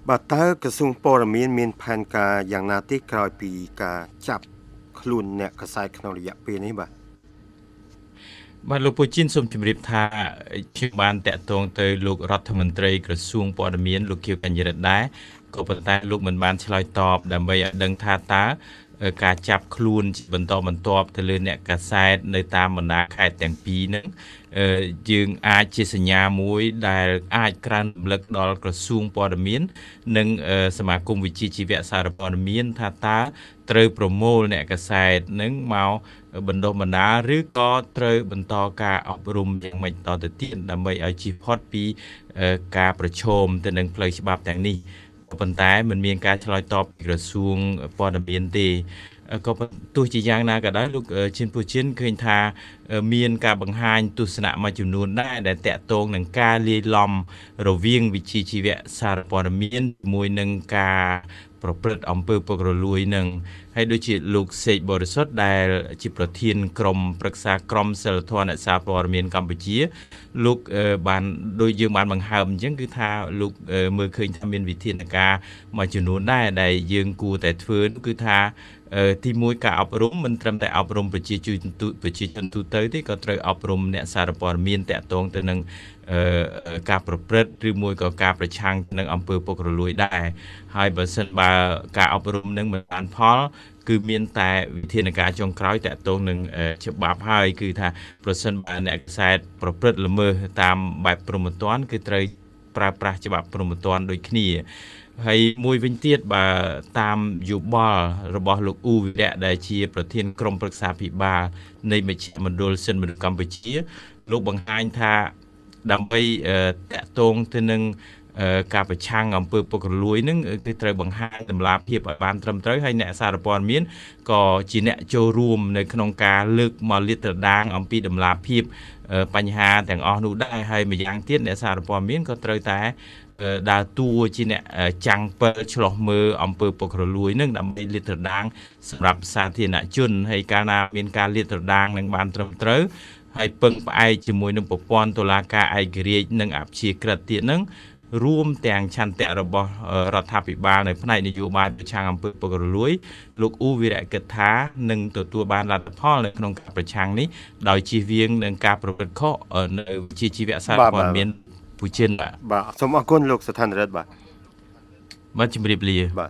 បាទតើក្រសួងព័ត៌មានមានផែនការយ៉ាងណាទេក្រោយពីការចាប់ខ្លួនអ្នកកសែតក្នុងរយៈពេលនេះបាទបាទលោកពូជីនសូមជម្រាបថាខ្ញុំបានតាក់ទងទៅលោករដ្ឋមន្ត្រីក្រសួងព័ត៌មានលោកខៀវកញ្ញរិទ្ធដែរក៏ប៉ុន្តែលោកមិនបានឆ្លើយតបដើម្បីឲ្យដឹងថាតើការចាប់ខ្លួនបន្តបន្ទាប់ទៅលើអ្នកកាសែតនៅតាមបណ្ដាខេត្តទាំងពីរហ្នឹងយើងអាចជាសញ្ញាមួយដែលអាចក្រើនរំលឹកដល់ក្រសួងព័ត៌មាននិងសមាគមវិជ្ជាជីវៈសារព័ត៌មានថាតើត្រូវប្រមូលអ្នកកាសែតហ្នឹងមកបណ្ដុះបណ្ដាលឬក៏ត្រូវបន្តការអប់រំយ៉ាងម៉េចតទៅទៀតដើម្បីឲ្យជៀសផុតពីការប្រឈមទៅនឹងផ្លូវច្បាប់ទាំងនេះប៉ុន្តែមិនមានការឆ្លើយតបពីក្រសួងព័ត៌មានទេក៏ទោះជាយ៉ាងណាក៏ដោយលោកឈិនពូឈិនឃើញថាមានការបង្ហាញទស្សនៈមួយចំនួនដែរដែលតាក់ទងនឹងការលាយឡំរវាងវិជ្ជាជីវៈសារព័ត៌មានជាមួយនឹងការប្រព្រឹត្តអំពើពុករលួយនឹងហើយដូចជាលោកសេកបរិសុទ្ធដែលជាប្រធានក្រុមប្រឹក្សាក្រុមសិលធម៌អ្នកសារព័ត៌មានកម្ពុជាលោកបានដូចយើងបានបង្ហើបអញ្ចឹងគឺថាលោកមើលឃើញថាមានវិធានការមួយចំនួនដែរដែលយើងគួរតែធ្វើគឺថាទីមួយការអប់រំមិនត្រឹមតែអប់រំប្រជាជនប្រជាជនទូទៅទេក៏ត្រូវអប់រំអ្នកសារព័ត៌មានតាក់ទងទៅនឹងការប្រព្រឹត្តឬមួយក៏ការប្រឆាំងនឹងអំពើពុករលួយដែរហើយបើសិនបើការអប់រំនឹងមិនបានផលគឺមានតែវិធានការចុងក្រោយតាក់ទងនឹងច្បាប់ហើយគឺថាប្រសិនបើអ្នកខ្សែប្រព្រឹត្តល្មើសតាមបែបព្រហ្មទណ្ឌគឺត្រូវប្រើប្រាស់ច្បាប់ព្រហ្មទណ្ឌដូចគ្នាហើយមួយវិញទៀតបើតាមយោបល់របស់លោកអ៊ូវិរៈដែលជាប្រធានក្រុមប្រឹក្សាភិបាលនៃមជ្ឈមណ្ឌលសិទ្ធិមនុស្សកម្ពុជាលោកបង្ហាញថាដើម្បីតាក់ទងទៅនឹងការប្រឆាំងអំពើពុករលួយនឹងគឺត្រូវបង្ហាញតម្លាភាពឲ្យបានត្រឹមត្រូវហើយអ្នកសារព័ត៌មានក៏ជាអ្នកចូលរួមនៅក្នុងការលើកមកលាតត្រដាងអំពីតម្លាភាពបញ្ហាទាំងអស់នោះដែរហើយម្យ៉ាងទៀតអ្នកសារព័ត៌មានក៏ត្រូវតែដើរតួជាអ្នកចាំងពិលឆ្លោះមើលអំពើពុករលួយនឹងដើម្បីលាតត្រដាងសម្រាប់សាធារណជនហើយកាលណាមានការលាតត្រដាងនឹងបានត្រឹមត្រូវហើយពឹងផ្អែកជាមួយនឹងប្រព័ន្ធតុលាការឯករាជ្យនិងអព្យាក្រឹតទៀតនឹងរួមទាំងឆន្ទៈរបស់រដ្ឋាភិបាលនៅផ្នែកនយោបាយប្រឆាំងអំពើពុករលួយលោកអ៊ូវិរៈគិតថានឹងទទួលបានលទ្ធផលនៅក្នុងការប្រឆាំងនេះដោយជៀសវាងនឹងការប្រព្រឹត្តខុសនៅវិជ្ជាជីវៈសារព័ត៌មានពូជិនបាទបាទសូមអរគុណលោកស្ថានរិទ្ធបាទបាទជំរាបលាបាទ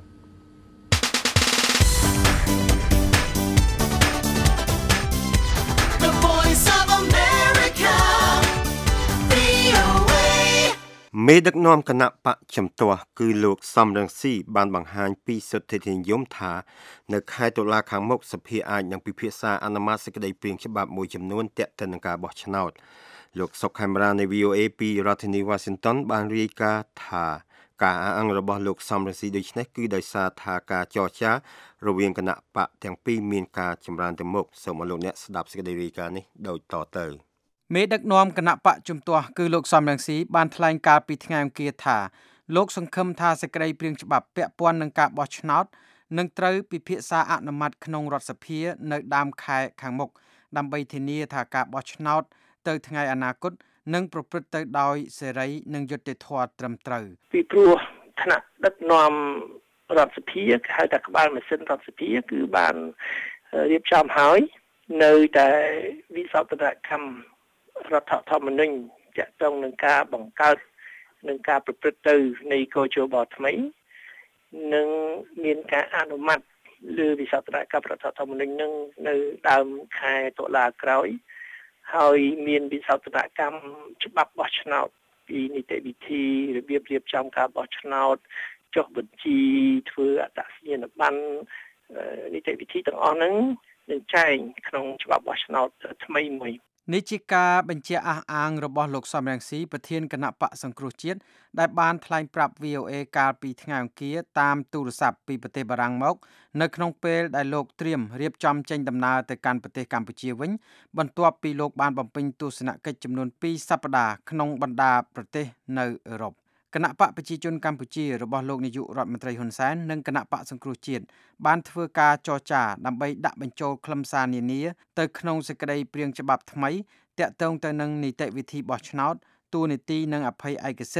មេដឹកនាំគណៈបកជំទាស់គឺលោកសំរងស៊ីបានបង្ហាញពីសិទ្ធិនិយមថានៅខែតុលាខាងមុខសភាអាចនឹងពិភាក្សាអនុម័តសេចក្តីព្រាងច្បាប់មួយចំនួនទាក់ទងនឹងការបោះឆ្នោតលោកសុកខេមរានៃ វី អូ เอ ពីរដ្ឋធានី Washington បានរាយការណ៍ថាការអះអាងរបស់លោកសំរងស៊ីដូចនេះគឺដោយសារថាការចរចារវាងគណៈបកទាំងពីរមានការចម្រើនទៅមុខសូមឲ្យលោកអ្នកស្ដាប់សេចក្តីរាយការណ៍នេះដូចតទៅមេដឹកនាំគណៈបកជំទាស់គឺលោកសំរងស៊ីបានថ្លែងការពីថ្ងៃអង្គារថាលោកសង្ឃឹមថាសេចក្តីព្រាងច្បាប់ពាក់ព័ន្ធនឹងការបោះឆ្នោតនឹងត្រូវពិភាក្សាអនុម័តក្នុងរដ្ឋសភានៅដើមខែខាងមុខដើម្បីធានាថាការបោះឆ្នោតទៅថ្ងៃអនាគតនឹងប្រព្រឹត្តទៅដោយសេរីនិងយុត្តិធម៌ត្រឹមត្រូវពីព្រោះថ្នាក់ដឹកនាំរដ្ឋសភាគេហៅថាក្បាលម៉ាស៊ីនរដ្ឋសភាគឺបានរៀបចំហើយនៅតែវិសោធនកម្មរដ្ឋធម្មនុញ្ញទាក់ទងនឹងការបង្កើតនឹងការប្រព្រឹត្តទៅនៃកោជបថ្មីនិងមានការអនុម័តលើវិសោធនកម្មរដ្ឋធម្មនុញ្ញនឹងនៅដើមខែតុលាក្រោយហើយមានវិសោធនកម្មច្បាប់បោះឆ្នោតពីនីតិវិធីរបៀបរៀបចំការបោះឆ្នោតចុះបញ្ជីធ្វើអត្តសញ្ញាណប័ណ្ណនីតិវិធីទាំងអស់ហ្នឹងនឹងចែងក្នុងច្បាប់បោះឆ្នោតថ្មីមួយនេះជាការបញ្ជាក់អះអាងរបស់លោកសំរងស៊ីប្រធានគណៈបកសង្គ្រោះជាតិដែលបានថ្លែងប្រាប់ វី អូ เอ កាលពីថ្ងៃអង្គារតាមទូរស័ព្ទពីប្រទេសបារាំងមកនៅក្នុងពេលដែលលោកត្រៀមរៀបចំចេញដំណើរទៅកាន់ប្រទេសកម្ពុជាវិញបន្ទាប់ពីលោកបានបំពេញទស្សនកិច្ចចំនួនពីរសប្តាហ៍ក្នុងបណ្ដាប្រទេសនៅអឺរ៉ុបគណៈបកប្រជាជនកម្ពុជារបស់លោកនាយករដ្ឋមន្ត្រីហ៊ុនសែននិងគណៈបកសង្គ្រោះជាតិបានធ្វើការចរចាដើម្បីដាក់បញ្ចូលខ្លឹមសារនានាទៅក្នុងសេចក្តីព្រាងច្បាប់ថ្មីទាក់ទងទៅនឹងនីតិវិធីបោះឆ្នោត ទួលនីតិនិងអភ័យឯកសិទ្ធិ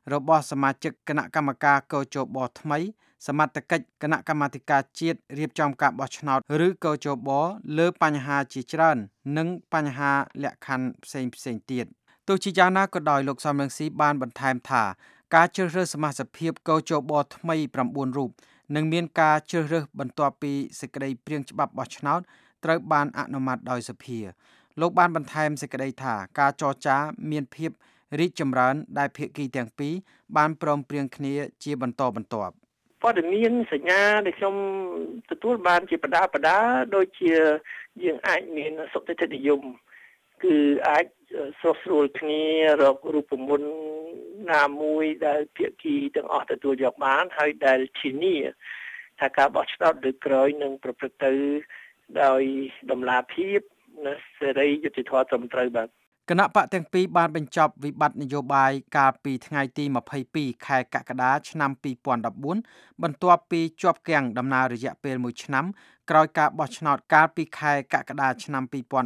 របស់សមាជិកគណៈកម្មការកោជបថ្មីសមត្ថកិច្ចគណៈកម្មាធិការជាតិរៀបចំការបោះឆ្នោតឬកោជបលើបញ្ហាជាច្រើននិងបញ្ហាលក្ខខណ្ឌផ្សេងផ្សេងទៀតទោះជាយ៉ាងណាក៏ដោយលោកសំរងស៊ីបានបន្ថែមថាការជ្រើសរើសសមាជិកភាពកោជបថ្មី9រូបនឹងមានការជ្រើសរើសបន្ទាប់ពីសេចក្តីព្រាងច្បាប់បោះឆ្នោតត្រូវបានអនុម័តដោយសភាលោកបានបន្ថែមសេចក្តីថាការចរចាមានភាពរីកចម្រើនដែលភាគីទាំងពីរបានព្រមព្រៀងគ្នាជាបន្តបន្ទាប់ព័ត៌មានសញ្ញាដែលខ្ញុំទទួលបានជាបដាបដាដូចជាយើងអាចមានសុខចិត្តនិយមគឺអាចស្រុះស្រួលគ្នារករូបមន្តណាមួយដែលភាគីទាំងអស់ទទួលយកបានហើយដែលធានាថាការបោះឆ្នោតលើក្រោយនឹងប្រព្រឹត្តទៅដោយតម្លាភាពនិងសេរីយុត្តិធម៌ត្រឹមត្រូវបាទគណៈបកទាំងពីរបានបញ្ចប់វិបត្តិនយោបាយកាលពីថ្ងៃទី22ខែកក្កដាឆ្នាំ2014បន្ទាប់ពីជាប់គាំងដំណើររយៈពេលមួយឆ្នាំក្រោយការបោះឆ្នោតកាលពីខែកក្កដាឆ្នាំ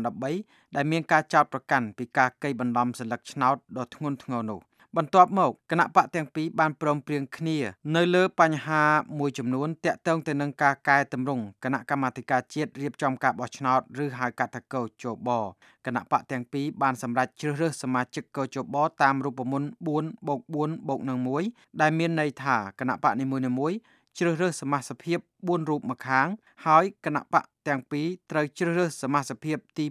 2013ដែលមានការចោទប្រកាន់ពីការកេងបន្លំសន្លឹកឆ្នោតដ៏ធ្ងន់ធ្ងរនោះបន្ទាប់មកគណៈបកទាំងពីរបានព្រមព្រៀងគ្នានៅលើបញ្ហាមួយចំនួនទាក់ទងទៅនឹងការកែតម្រង់គណៈកម្មាធិការជាតិរៀបចំការបោះឆ្នោតឬហៅកាត់ថាកោជបគណៈបកទាំងពីរបានសម្រេចជ្រើសរើសសមាជិកកោជបតាមរូបមន្ត4បូក4បូកនឹង1ដែលមានន័យថាគណៈបកនីមួយៗជ្រើសរើសសមាជិកភាព4រូបម្ខាងហើយគណៈបកទាំងពីរត្រូវជ្រើសរើសសមាជិកភាពទី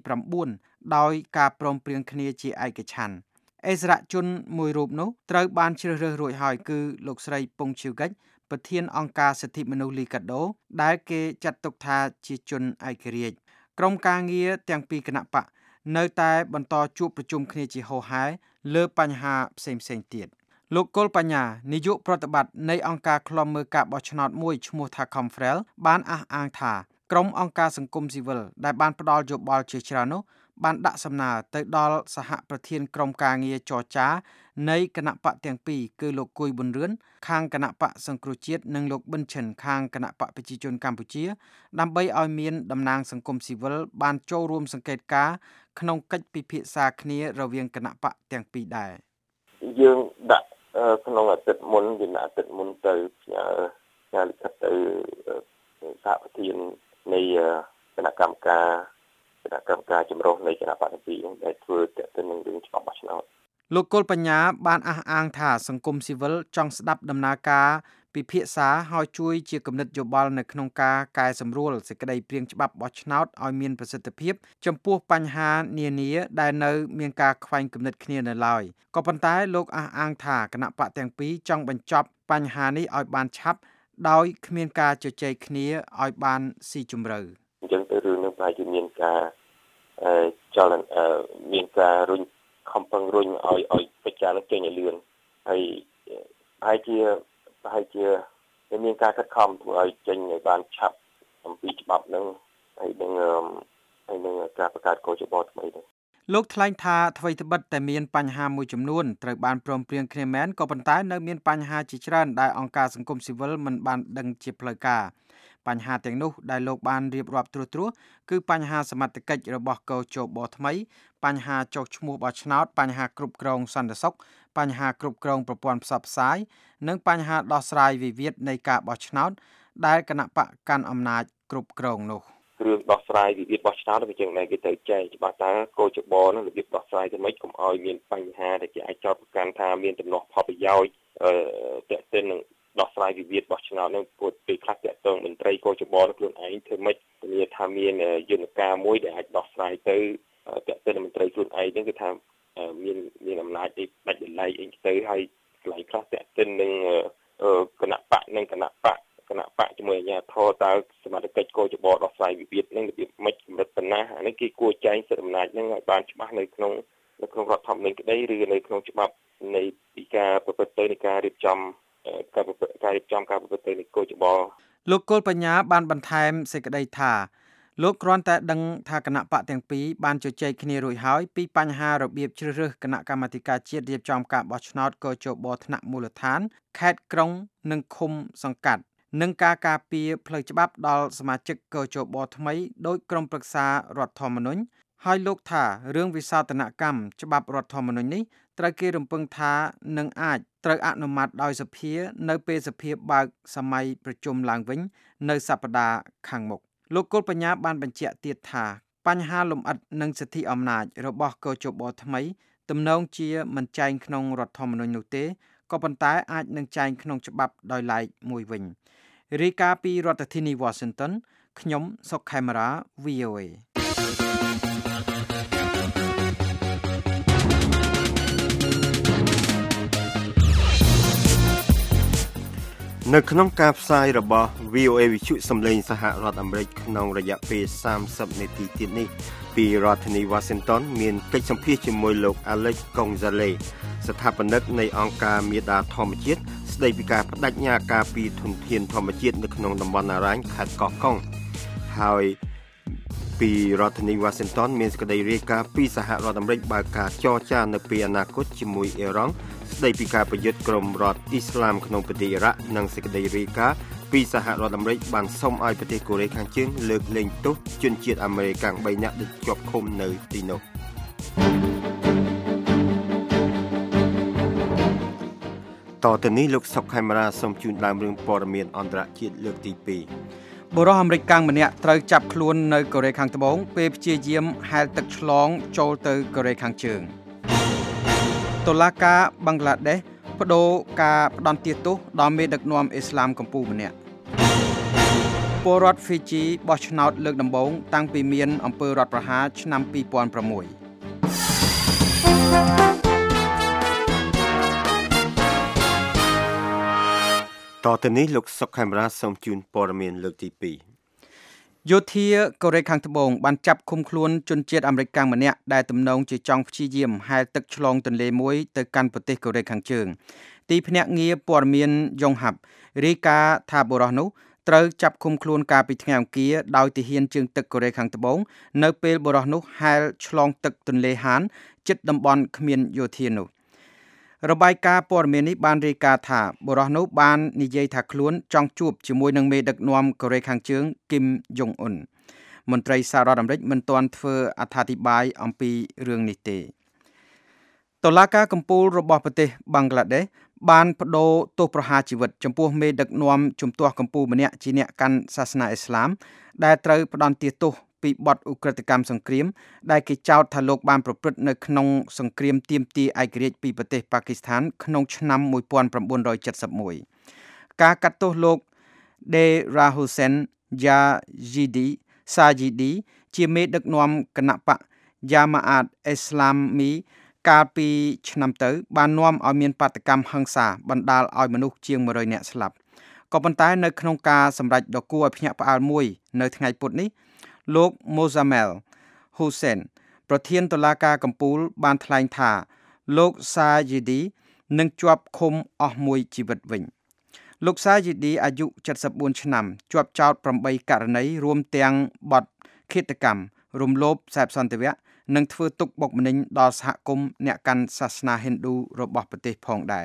9ដោយការព្រមព្រៀងគ្នាជាឯកច្ឆន្ទអិសរាជជនមួយរូបនោះត្រូវបានជ្រើសរើសរួចហើយគឺលោកស្រីពងឈីវកិច្ចប្រធានអង្គការសិទ្ធិមនុស្សលីកាដូដែលគេចាត់ទុកថាជាជនឯករាជ្យក្រុមការងារទាំងពីរគណៈបកនៅតែបន្តជួបប្រជុំគ្នាជាហូរហែលើបញ្ហាផ្សេងៗទៀតលោកកុលបញ្ញានាយកប្រតិបត្តិនៃអង្គការឃ្លាំមើលការបោះឆ្នោតមួយឈ្មោះថា Confrel បានអះអាងថាក្រុមអង្គការសង្គមស៊ីវិលដែលបានផ្ដល់យោបល់ជាច្រើននោះបានដាក់សំណើទៅដល់សហប្រធានក្រុមការងារចរចានៃគណៈបកទាំងពីរគឺលោកគួយប៊ុនរឿនខាងគណៈបកសង្គ្រោះជាតិនិងលោកប៊ិនឈិនខាងគណៈបកប្រជាជនកម្ពុជាដើម្បីឲ្យមានតំណាងសង្គមស៊ីវិលបានចូលរួមសង្កេតការណ៍ក្នុងកិច្ចពិភាក្សាគ្នារវាងគណៈបកទាំងពីរដែរយើងដាក់ក្នុងអាទិត្យមុនវាអាទិត្យមុនទៅផ្ញើផ្ញើលិខិតទៅសហប្រធាននៃគណៈកម្មការគណៈកម្មការចម្រុះនៃគណៈបកទាំងពីរដែលធ្វើទាក់ទងនឹងរឿងច្បាប់បោះឆ្នោតលោកកុលបញ្ញាបានអះអាងថាសង្គមស៊ីវិលចង់ស្ដាប់ដំណើរការពិភាក្សាហើយជួយជាគំនិតយោបល់នៅក្នុងការកែសម្រួលសេចក្តីព្រាងច្បាប់បោះឆ្នោតឲ្យមានប្រសិទ្ធភាពចំពោះបញ្ហានានាដែលនៅមានការខ្វែងគំនិតគ្នានៅឡើយក៏ប៉ុន្តែលោកអះអាងថាគណៈបកទាំងពីរចង់បញ្ចប់បញ្ហានេះឲ្យបានឆាប់ដោយគ្មានការជជែកគ្នាឲ្យបានស៊ីជម្រៅអញ្ចឹងទៅរឿងនេះប្រហែលជាមានការចលនមានការរុញខំប្រឹងរុញឲ្យឲ្យកិច្ចការនេះចេញឲ្យលឿនហើយប្រហែលជាប្រហែលជាមានការខិតខំធ្វើឲ្យចេញឲ្យបានឆាប់អំពីច្បាប់ហ្នឹងហើយនឹងហើយនឹងការបង្កើតកោជបថ្មីទៅលោកថ្លែងថាអ្វីត្បិតតែមានបញ្ហាមួយចំនួនត្រូវបានព្រមព្រៀងគ្នាមែនក៏ប៉ុន្តែនៅមានបញ្ហាជាច្រើនដែលអង្គការសង្គមស៊ីវិលមិនបានដឹងជាផ្លូវការបញ្ហាទាំងនោះដែលលោកបានរៀបរាប់ត្រួសត្រាសគឺបញ្ហាសមត្ថកិច្ចរបស់កោជបថ្មីបញ្ហាចុះឈ្មោះបោះឆ្នោតបញ្ហាគ្រប់គ្រងសន្តិសុខបញ្ហាគ្រប់គ្រងប្រព័ន្ធផ្សព្វផ្សាយនិងបញ្ហាដោះស្រាយវិវាទនៃការបោះឆ្នោតដែលគណៈបកកាន់អំណាចគ្រប់គ្រងនោះរឿងដោះស្រាយវិវាទបោះឆ្នោតវាចឹងដែរគេទៅចែកច្បាស់ថាកោជបនឹងរបៀបដោះស្រាយទៅមិនកុំឲ្យមានបញ្ហាដែលគេអាចចោទប្រកាន់ថាមានដំណោះផលប្រយោជន៍អឺតេតិននឹងដោះស្រាយវិវាទបោះឆ្នោតនឹងពួកពេលខ្លះតាក់ទងមន្ត្រីកោជបខ្លួនឯងធ្វើម៉េចធានាថាមានយន្តការមួយដែលអាចដោះស្រាយទៅតាក់ទងមន្ត្រីខ្លួនឯងហ្នឹងគឺថាមានមានអំណាចឯដាច់ដលៃអីទៅហើយកន្លែងខ្លះតាក់ទងនឹងគណៈបកនិងគណៈបកគណៈបកជាមួយអាជ្ញាធរតើសមត្ថកិច្ចកោជបដោះស្រាយវិវាទនឹងរបៀបម៉េចកម្រិតប៉ុណ្ណាអានេះគេគួរចែងសិទ្ធិអំណាចហ្នឹងឲ្យបានច្បាស់នៅក្នុងនៅក្នុងរដ្ឋធម្មនុញ្ញក្តីឬនៅក្នុងច្បាប់នៃពីការប្រព្រឹត្តទៅនៃការរៀបចំការការរៀបចំការប្រព្រឹត្តទៅនៃកោជបលោកកុលបញ្ញាបានបន្ថែមសេចក្តីថាលោកគ្រាន់តែដឹងថាគណៈបកទាំងពីរបានជជែកគ្នារួចហើយពីបញ្ហារបៀបជ្រើសរើសគណៈកម្មាធិការជាតិរៀបចំការបោះឆ្នោតកោជបថ្នាក់មូលដ្ឋានខេត្តក្រុងនិងឃុំសង្កាត់និងការការពារផ្លូវច្បាប់ដល់សមាជិកកោជបថ្មីដោយក្រុមប្រឹក្សារដ្ឋធម្មនុញ្ញហើយលោកថារឿងវិសោធនកម្មច្បាប់រដ្ឋធម្មនុញ្ញនេះត្រូវគេរំពឹងថានឹងអាចត្រូវអនុម័តដោយសភានៅពេលសភាបើកសម័យប្រជុំឡើងវិញនៅសប្តាហ៍ខាងមុខលោកគុលបញ្ញាបានបញ្ជាក់ទៀតថាបញ្ហាលំអិតនិងសិទ្ធិអំណាចរបស់កោជបថ្មីទំនងជាមិនចែងក្នុងរដ្ឋធម្មនុញ្ញនោះទេក៏ប៉ុន្តែអាចនឹងចែងក្នុងច្បាប់ដោយឡែកមួយវិញរាយការណ៍ពីរដ្ឋធានី Washington ខ្ញុំសុកខេមរា វី អូ เอនៅក្នុងការផ្សាយរបស់ វី អូ เอ វិទ្យុសំឡេងសហរដ្ឋអាមេរិកក្នុងរយៈពេលសាមសិបនាទីទៀតនេះពីរដ្ឋធានី Washington មានកិច្ចសម្ភាសន៍ជាមួយលោក Alex Gonzalez ស្ថាបនិកនៃអង្គការមេដាធម្មជាតិស្ដីពីការបដិញ្ញាការពីធនធានធម្មជាតិនៅក្នុងតំបន់អារ៉ាញខេត្តកោះកុងហើយពីរដ្ឋធានី Washington មានសេចក្តីរាយការណ៍ពីសហរដ្ឋអាមេរិកបើកការចរចានៅពេលអនាគតជាមួយអ៊ីរ៉ង់ស្ដីពីការប្រយុទ្ធក្រុមរដ្ឋអ៊ីស្លាមក្នុងប្រទេសអ៊ីរ៉ាក់និងសេចក្តីរាយការណ៍ពីសហរដ្ឋអាមេរិកបានសុំឲ្យប្រទេសកូរ៉េខាងជើងលើកលែងទោសជនជាតិអាមេរិកបីនាក់ដែលជាប់ឃុំនៅទីនោះតទៅនេះលោកសុកខេមរាសូមជូនដើមរឿងព័ត៌មានអន្តរជាតិលើកទីពីរបុរសអាមេរិកកាំងម្នាក់ត្រូវចាប់ខ្លួននៅកូរ៉េខាងត្បូងពេលព្យាយាមហែលទឹកឆ្លងចូលទៅកូរ៉េខាងជើងតុលាការបង់ក្លាដេសបដូរការផ្ដន្ទាទោសដល់មេដឹកនាំអ៊ីស្លាមកម្ពុជាម្នាក់ពលរដ្ឋហ្វីជីបោះឆ្នោតលើកដំបូងតាំងពីមានអំពើរដ្ឋប្រហារឆ្នាំពីរពាន់ប្រាំមួយតទៅនេះលោកសុកខេមរាសូមជូនព័ត៌មានលើកទីពីរយោធាកូរ៉េខាងត្បូងបានចាប់ឃុំខ្លួនជនជាតិអាមេរិកកាំងម្នាក់ដែលទំនងជាចង់ព្យាយាមហែលទឹកឆ្លងទន្លេមួយទៅកាន់ប្រទេសកូរ៉េខាងជើងទីភ្នាក់ងារព័ត៌មានយ៉ុងហាប់រាយការណ៍ថាបុរសនោះត្រូវចាប់ឃុំខ្លួនកាលពីថ្ងៃអង្គារដោយទាហានជើងទឹកកូរ៉េខាងត្បូងនៅពេលបុរសនោះហែលឆ្លងទឹកទន្លេហានជិតតំបន់គ្មានយោធានោះរបាយការណ៍ព័ត៌មាននេះបានរាយការណ៍ថាបុរសនោះបាននិយាយថាខ្លួនចង់ជួបជាមួយនឹងមេដឹកនាំកូរ៉េខាងជើងគីមយ៉ុងអ៊ុនមន្ត្រីសហរដ្ឋអាមេរិកមិនទាន់ធ្វើអត្ថាធិប្បាយអំពីរឿងនេះទេតុលាការកំពូលរបស់ប្រទេសបង់ក្លាដេសបានបដូរទោសប្រហារជីវិតចំពោះមេដឹកនាំជំទាស់កម្ពុជាម្នាក់ជាអ្នកកាន់សាសនាអ៊ីស្លាមដែលត្រូវផ្ដន្ទាទោសពីបទឧក្រិដ្ឋកម្មសង្គ្រាមដែលគេចោទថាលោកបានប្រព្រឹត្តនៅក្នុងសង្គ្រាមទាមទារឯករាជ្យពីប្រទេសប៉ាគីស្ថានក្នុងឆ្នាំmột nghìn chín trăm bảy mươi mốtការកាត់ទោសលោក Dera Hossain Yazidi Sajidi ជាមេដឹកនាំគណបក្ស Jamaat Islami កាលពីឆ្នាំទៅបាននាំឲ្យមានបាតកម្មហិង្សាបណ្ដាលឲ្យមនុស្សជាងmột trămនាក់ស្លាប់ក៏ប៉ុន្តែនៅក្នុងការសម្រេចដ៏គួរឲ្យភ្ញាក់ផ្អើលមួយនៅថ្ងៃពុធនេះលោក Mozammel Hussein ប្រធានតុលាការកំពូលបានថ្លែងថាលោក Sajidi នឹងជាប់ឃុំអស់មួយជីវិតវិញលោក Sajidi អាយុเจ็ดสิบสี่ឆ្នាំជាប់ចោទប្រាំបីករណីរួមទាំងបទឃាតកម្មរំលោភសេពសន្តិវៈនិងធ្វើទុកបុកម្នេញដល់សហគមន៍អ្នកកាន់សាសនាហិណ្ឌូរបស់ប្រទេសផងដែរ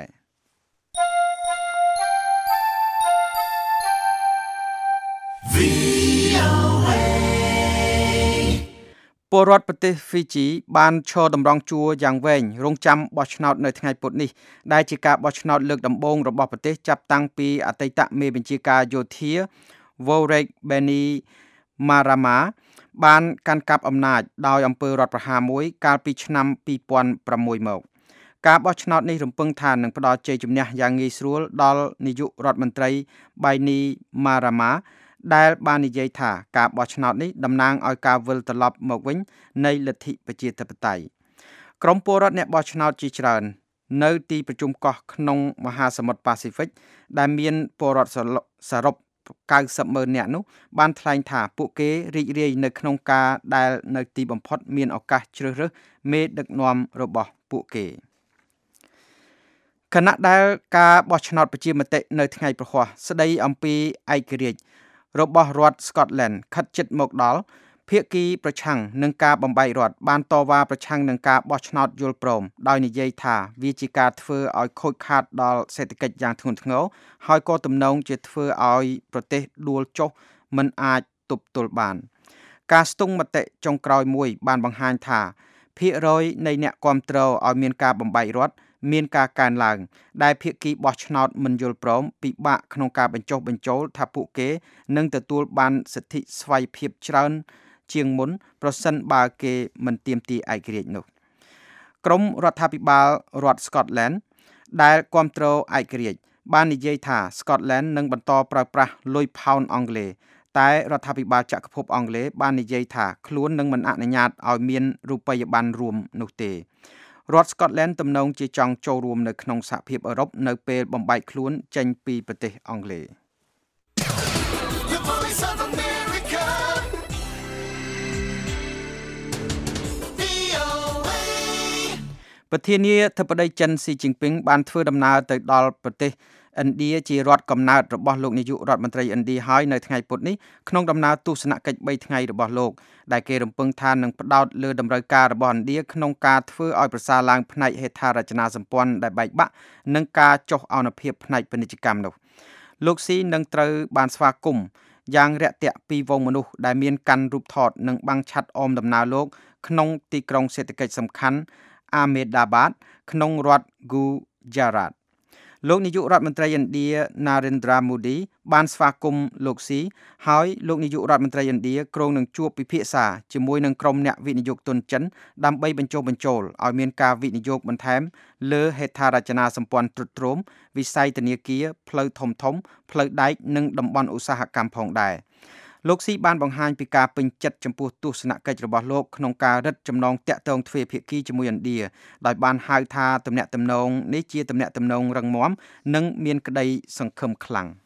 ពលរដ្ឋប្រទេសហ្វីជីបានឈរតម្រង់ជួរយ៉ាងវែងរងចាំបោះឆ្នោតនៅថ្ងៃពុធនេះដែលជាការបោះឆ្នោតលើកដំបូងរបស់ប្រទេសចាប់តាំងពីអតីតមេបញ្ជាការយោធា Vorek Beni Marama បានកាន់កាប់អំណាចដោយអំពើរដ្ឋប្រហារមួយកាលពីឆ្នាំពីរពាន់ប្រាំមួយមកការបោះឆ្នោតនេះរំពឹងថានឹងផ្ដល់ជ័យជំនះយ៉ាងងាយស្រួលដល់នាយករដ្ឋមន្ត្រី Beni Maramaដែលបាននិយាយថាការបោះឆ្នោតនេះតំណាងឲ្យការវិលត្រឡប់មកវិញនៃលទ្ធិប្រជាធិបតេយ្យក្រុមពលរដ្ឋអ្នកបោះឆ្នោតជាច្រើននៅទីប្រជុំកោះក្នុងមហាសមុទ្រប៉ាស៊ីហ្វិកដែលមានពលរដ្ឋសរុបเก้าสิบម៉ឺននាក់នោះបានថ្លែងថាពួកគេរីករាយនៅក្នុងការដែលនៅទីបំផុតមានឱកាសជ្រើសរើសមេដឹកនាំរបស់ពួកគេខណៈដែលការបោះឆ្នោតប្រជាមតិនៅថ្ងៃប្រហ័សស្ដីអំពីឯករាជ្យរបស់រដ្ឋ Scotland ខិតជិតមកដល់ភាគីប្រឆាំងនឹងការបំបែករដ្ឋបានតវ៉ាប្រឆាំងនឹងការបោះឆ្នោតយល់ព្រមដោយនិយាយថាវាជាការធ្វើឲ្យខូចខាតដល់សេដ្ឋកិច្ចយ៉ាងធ្ងន់ធ្ងរហើយក៏ទំនងជាធ្វើឲ្យប្រទេសដួលចុះមិនអាចទប់ទល់បានការស្ទង់មតិចុងក្រោយមួយបានបង្ហាញថាភាគរយនៃអ្នកគាំទ្រឲ្យមានការបំបែករដ្ឋមានការកើនឡើងដែលភាគីបោះឆ្នោតមិនយល់ព្រមពិបាកក្នុងការបញ្ចុះបញ្ចូលថាពួកគេនឹងទទួលបានសិទ្ធិស្វ័យភាពច្រើនជាងមុនប្រសិនបើគេមិនទាមទារឯករាជ្យនោះក្រមរដ្ឋាភិបាលរដ្ឋ Scotland ដែលគាំទ្រឯករាជ្យបាននិយាយថា Scotland នឹងបន្តប្រើប្រាស់លុយផោនអង់គ្លេសតែរដ្ឋាភិបាលចក្រភពអង់គ្លេសបាននិយាយថាខ្លួននឹងមិនអនុញ្ញាតឲ្យមានរូបិយប័ណ្ណរួមនោះទេរដ្ឋ Scotland ទំនងជាចង់ចូលរួមនៅក្នុងសហភាពអឺរ៉ុបនៅពេលបំបែកខ្លួនចេញពីប្រទេសអង់គ្លេសប្រធានាធិបតីចិនស៊ីជីនពីងបានធ្វើដំណើរទៅដល់ប្រទេសឥណ្ឌាជារដ្ឋកំណើតរបស់លោកនាយករដ្ឋមន្ត្រីឥណ្ឌាហើយនៅថ្ងៃពុធនេះក្នុងដំណើរទស្សនកិច្ចបីថ្ងៃរបស់លោកដែលគេរំពឹងថានឹងផ្ដោតលើតម្រូវការរបស់ឥណ្ឌាក្នុងការធ្វើឲ្យប្រសើរឡើងផ្នែកហេដ្ឋារចនាសម្ព័ន្ធដែលបែកបាក់និងការចុះអនុភាពផ្នែកពាណិជ្ជកម្មនោះលោកស៊ីនឹងត្រូវបានស្វាគមន៍យ៉ាងរាក់ទាក់ពីវងមនុស្សដែលមានកាន់រូបថតនិងបាំងឆ័ត្រអមដំណើរលោកក្នុងទីក្រុងសេដ្ឋកិច្ចសំខាន់Ahmedabad ក្នុងរដ្ឋ Gujarat លោកនាយករដ្ឋមន្ត្រីឥណ្ឌា Narendra Modi បានស្វាគមន៍លោកស៊ីហើយលោកនាយករដ្ឋមន្ត្រីឥណ្ឌាគ្រោងនឹងជួបពិភាក្សាជាមួយនឹងក្រុមអ្នកវិនិយោគទុនចិនដើម្បីបញ្ចុះបញ្ចូលឲ្យមានការវិនិយោគបន្ថែមលើហេដ្ឋារចនាសម្ព័ន្ធទ្រុឌទ្រោមវិស័យធនាគារផ្លូវធំធំផ្លូវដែកនិងតំបន់ឧស្សាហកម្មផងដែរលោកស៊ីបានបង្ហាញពីការពេញចិត្តចំពោះទស្សនកិច្ចរបស់លោកក្នុងការរឹតចំណងតាក់ទងទ្វេភាគីជាមួយឥណ្ឌាដោយបានហៅថាទំនាក់ទំនងនេះជាទំនាក់ទំនងរឹងមាំនិងមានក្តីសង្ឃឹមខ្លាំង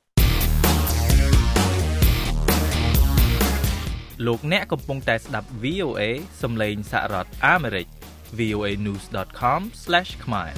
លោកអ្នកកំពុងតែស្ដាប់ វី អូ អេ សំឡេងសហរដ្ឋអាមេរិក វី អូ เอ news ដอท com ស្លែช khmer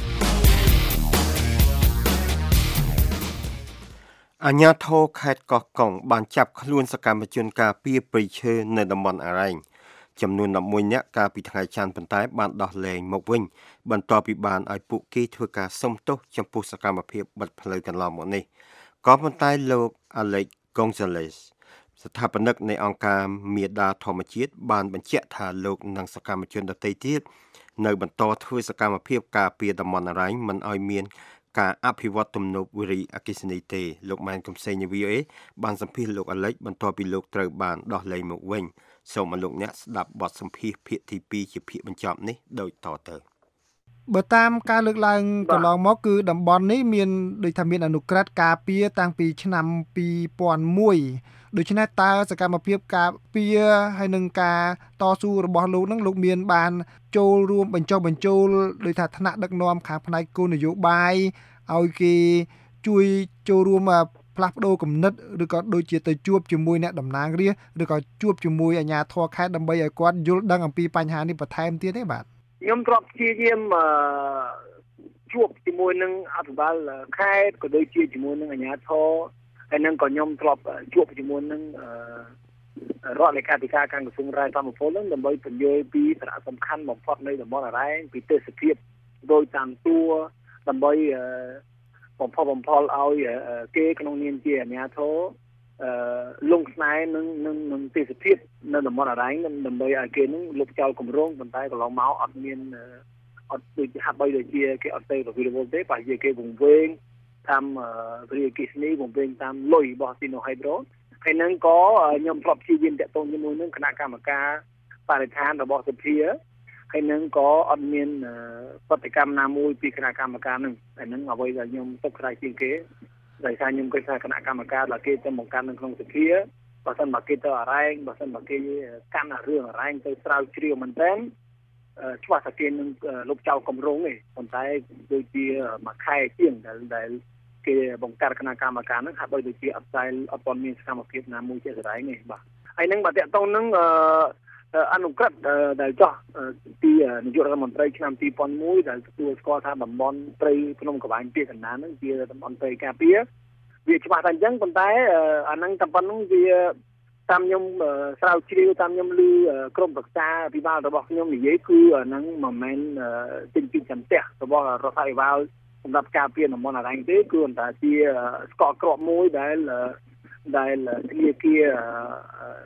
អាជ្ញាធរខេត្តកោះកុងបានចាប់ខ្លួនសកម្មជនការពារព្រៃឈើនៅតំបន់អរ៉ែងចំនួនដប់មួយនាក់កាលពីថ្ងៃច័ន្ទប៉ុន្តែបានដោះលែងមកវិញបន្ទាប់ពីបានឲ្យពួកគេធ្វើការសុំទោសចំពោះសកម្មភាពបិទផ្លូវកន្លងមកនេះក៏ប៉ុន្តែលោក Alex Gonzalez ស្ថាបនិកនៃអង្គការមេដាធម្មជាតិបានបញ្ជាក់ថាលោកនិងសកម្មជនដទៃទៀតនៅបន្តធ្វើសកម្មភាពការពារតំបន់អរ៉ែងមិនឲ្យមានការអភិវឌ្ឍទំនប់វារីអគ្គិសនីទេលោកម៉ែនកំសែងនៃ វី អូ អេ បានសម្ភាសលោកអាឡិចបន្ទាប់ពីលោកត្រូវបានដោះលែងមកវិញសូមឲ្យលោកអ្នកស្ដាប់បទសម្ភាសភាគទីពីរជាភាគបញ្ចប់នេះដូចតទៅបើតាមការលើកឡើងកន្លងមកគឺតំបន់នេះមានដូចថាមានអនុក្រឹត្យការពារតាំងពីឆ្នាំពីរពាន់មួយដូច្នេះតើសកម្មភាពការពារហើយនឹងការតស៊ូរបស់លោកនឹងលោកមានបានចូលរួមបញ្ចុះបញ្ចូលដោយថាថ្នាក់ដឹកនាំខាងផ្នែកគោលនយោបាយឲ្យគេជួយចូលរួមផ្លាស់ប្ដូរគំនិតឬក៏ដូចជាទៅជួបជាមួយអ្នកតំណាងរាស្ត្រឬក៏ជួបជាមួយអាជ្ញាធរខេត្តដើម្បីឲ្យគាត់យល់ដឹងអំពីបញ្ហានេះបន្ថែមទៀតទេបាទខ្ញុំទ្របព្យាយាមជួបជាមួយនឹងអភិបាលខេត្តក៏ដូចជាជាមួយនឹងអាជ្ញាធរហើយនឹងក៏ខ្ញុំធ្លាប់ជួបជាមួយនឹងរដ្ឋលេខាធិការខាងក្រសួងរាយកម្មពលនឹងដើម្បីពន្យល់ពីសារៈសំខាន់បំផុតនៃតំបន់អរ៉ែងពីទេសភាពដោយតាមតួដើម្បីបំផុសបំផុលឲ្យគេក្នុងនាមជាអាជ្ញាធរលងស្នេហ៍នឹងនឹងនឹងទេសភាពនៅតំបន់អរ៉ែងដើម្បីឲ្យគេនឹងលុបចោលគម្រោងប៉ុន្តែកន្លងមកអត់មានអត់ដូចហាក់បីដូចជាគេអត់ទៅរវីរវល់ទេបើជាគេវង្វេងតាមវិរិយអគ្គិសនីវង្វេងតាមលុយរបស់ស៊ីណូហៃដ្រូហើយនឹងក៏ខ្ញុំធ្លាប់ព្យាយាមតាក់ទងជាមួយនឹងគណៈកម្មការបរិស្ថានរបស់សភាហើយនឹងក៏អត់មានប្រតិកម្មណាមួយពីគណៈកម្មការនឹងហើយនឹងអ្វីដែលខ្ញុំទុកក្រៃជាងគេដោយសារខ្ញុំគិតថាគណៈកម្មការដែលគេទៅបង្កើតនៅក្នុងសភាបើសិនមកគេទៅអរ៉ែងបើសិនមកគេកាន់រឿងអរ៉ែងទៅស្រាវជ្រាវមែនតើច្បាស់ថាគេនឹងលុបចោលគម្រោងទេប៉ុន្តែដូចជាមួយខែជាងដែលដែលគេបង្កើតគណៈកម្មការនឹងហាក់បីដូចជាអត់ស្គាល់អត់ទាន់មានសកម្មភាពណាមួយជាស្រ័យទេបាទហើយនឹងបើតាក់ទងនឹងអនុក្រឹត្យដែលចោះពីនាយករដ្ឋមន្ត្រីឆ្នាំពីរពាន់មួយដែលទទួលស្គាល់ថាតំបន់ព្រៃភ្នំក្រវាញពាកកណ្ដាលនឹងជាតំបន់ព្រៃការពារវាច្បាស់តែអញ្ចឹងប៉ុន្តែអានឹងតែប៉ុណ្្នឹងវាតាមខ្ញុំស្រាវជ្រាវតាមខ្ញុំឮក្រុមប្រឹក្សាអភិបាលរបស់ខ្ញុំនិយាយគឺអានឹងមិនមែនទិញពីចន្ទះរបស់រដ្ឋាភិបាលសម្រាប់ការពារតំបន់អរ៉ែងទេគឺអន្តរជាតិស្កកក្រក់មួយដែលដែលធនាគារ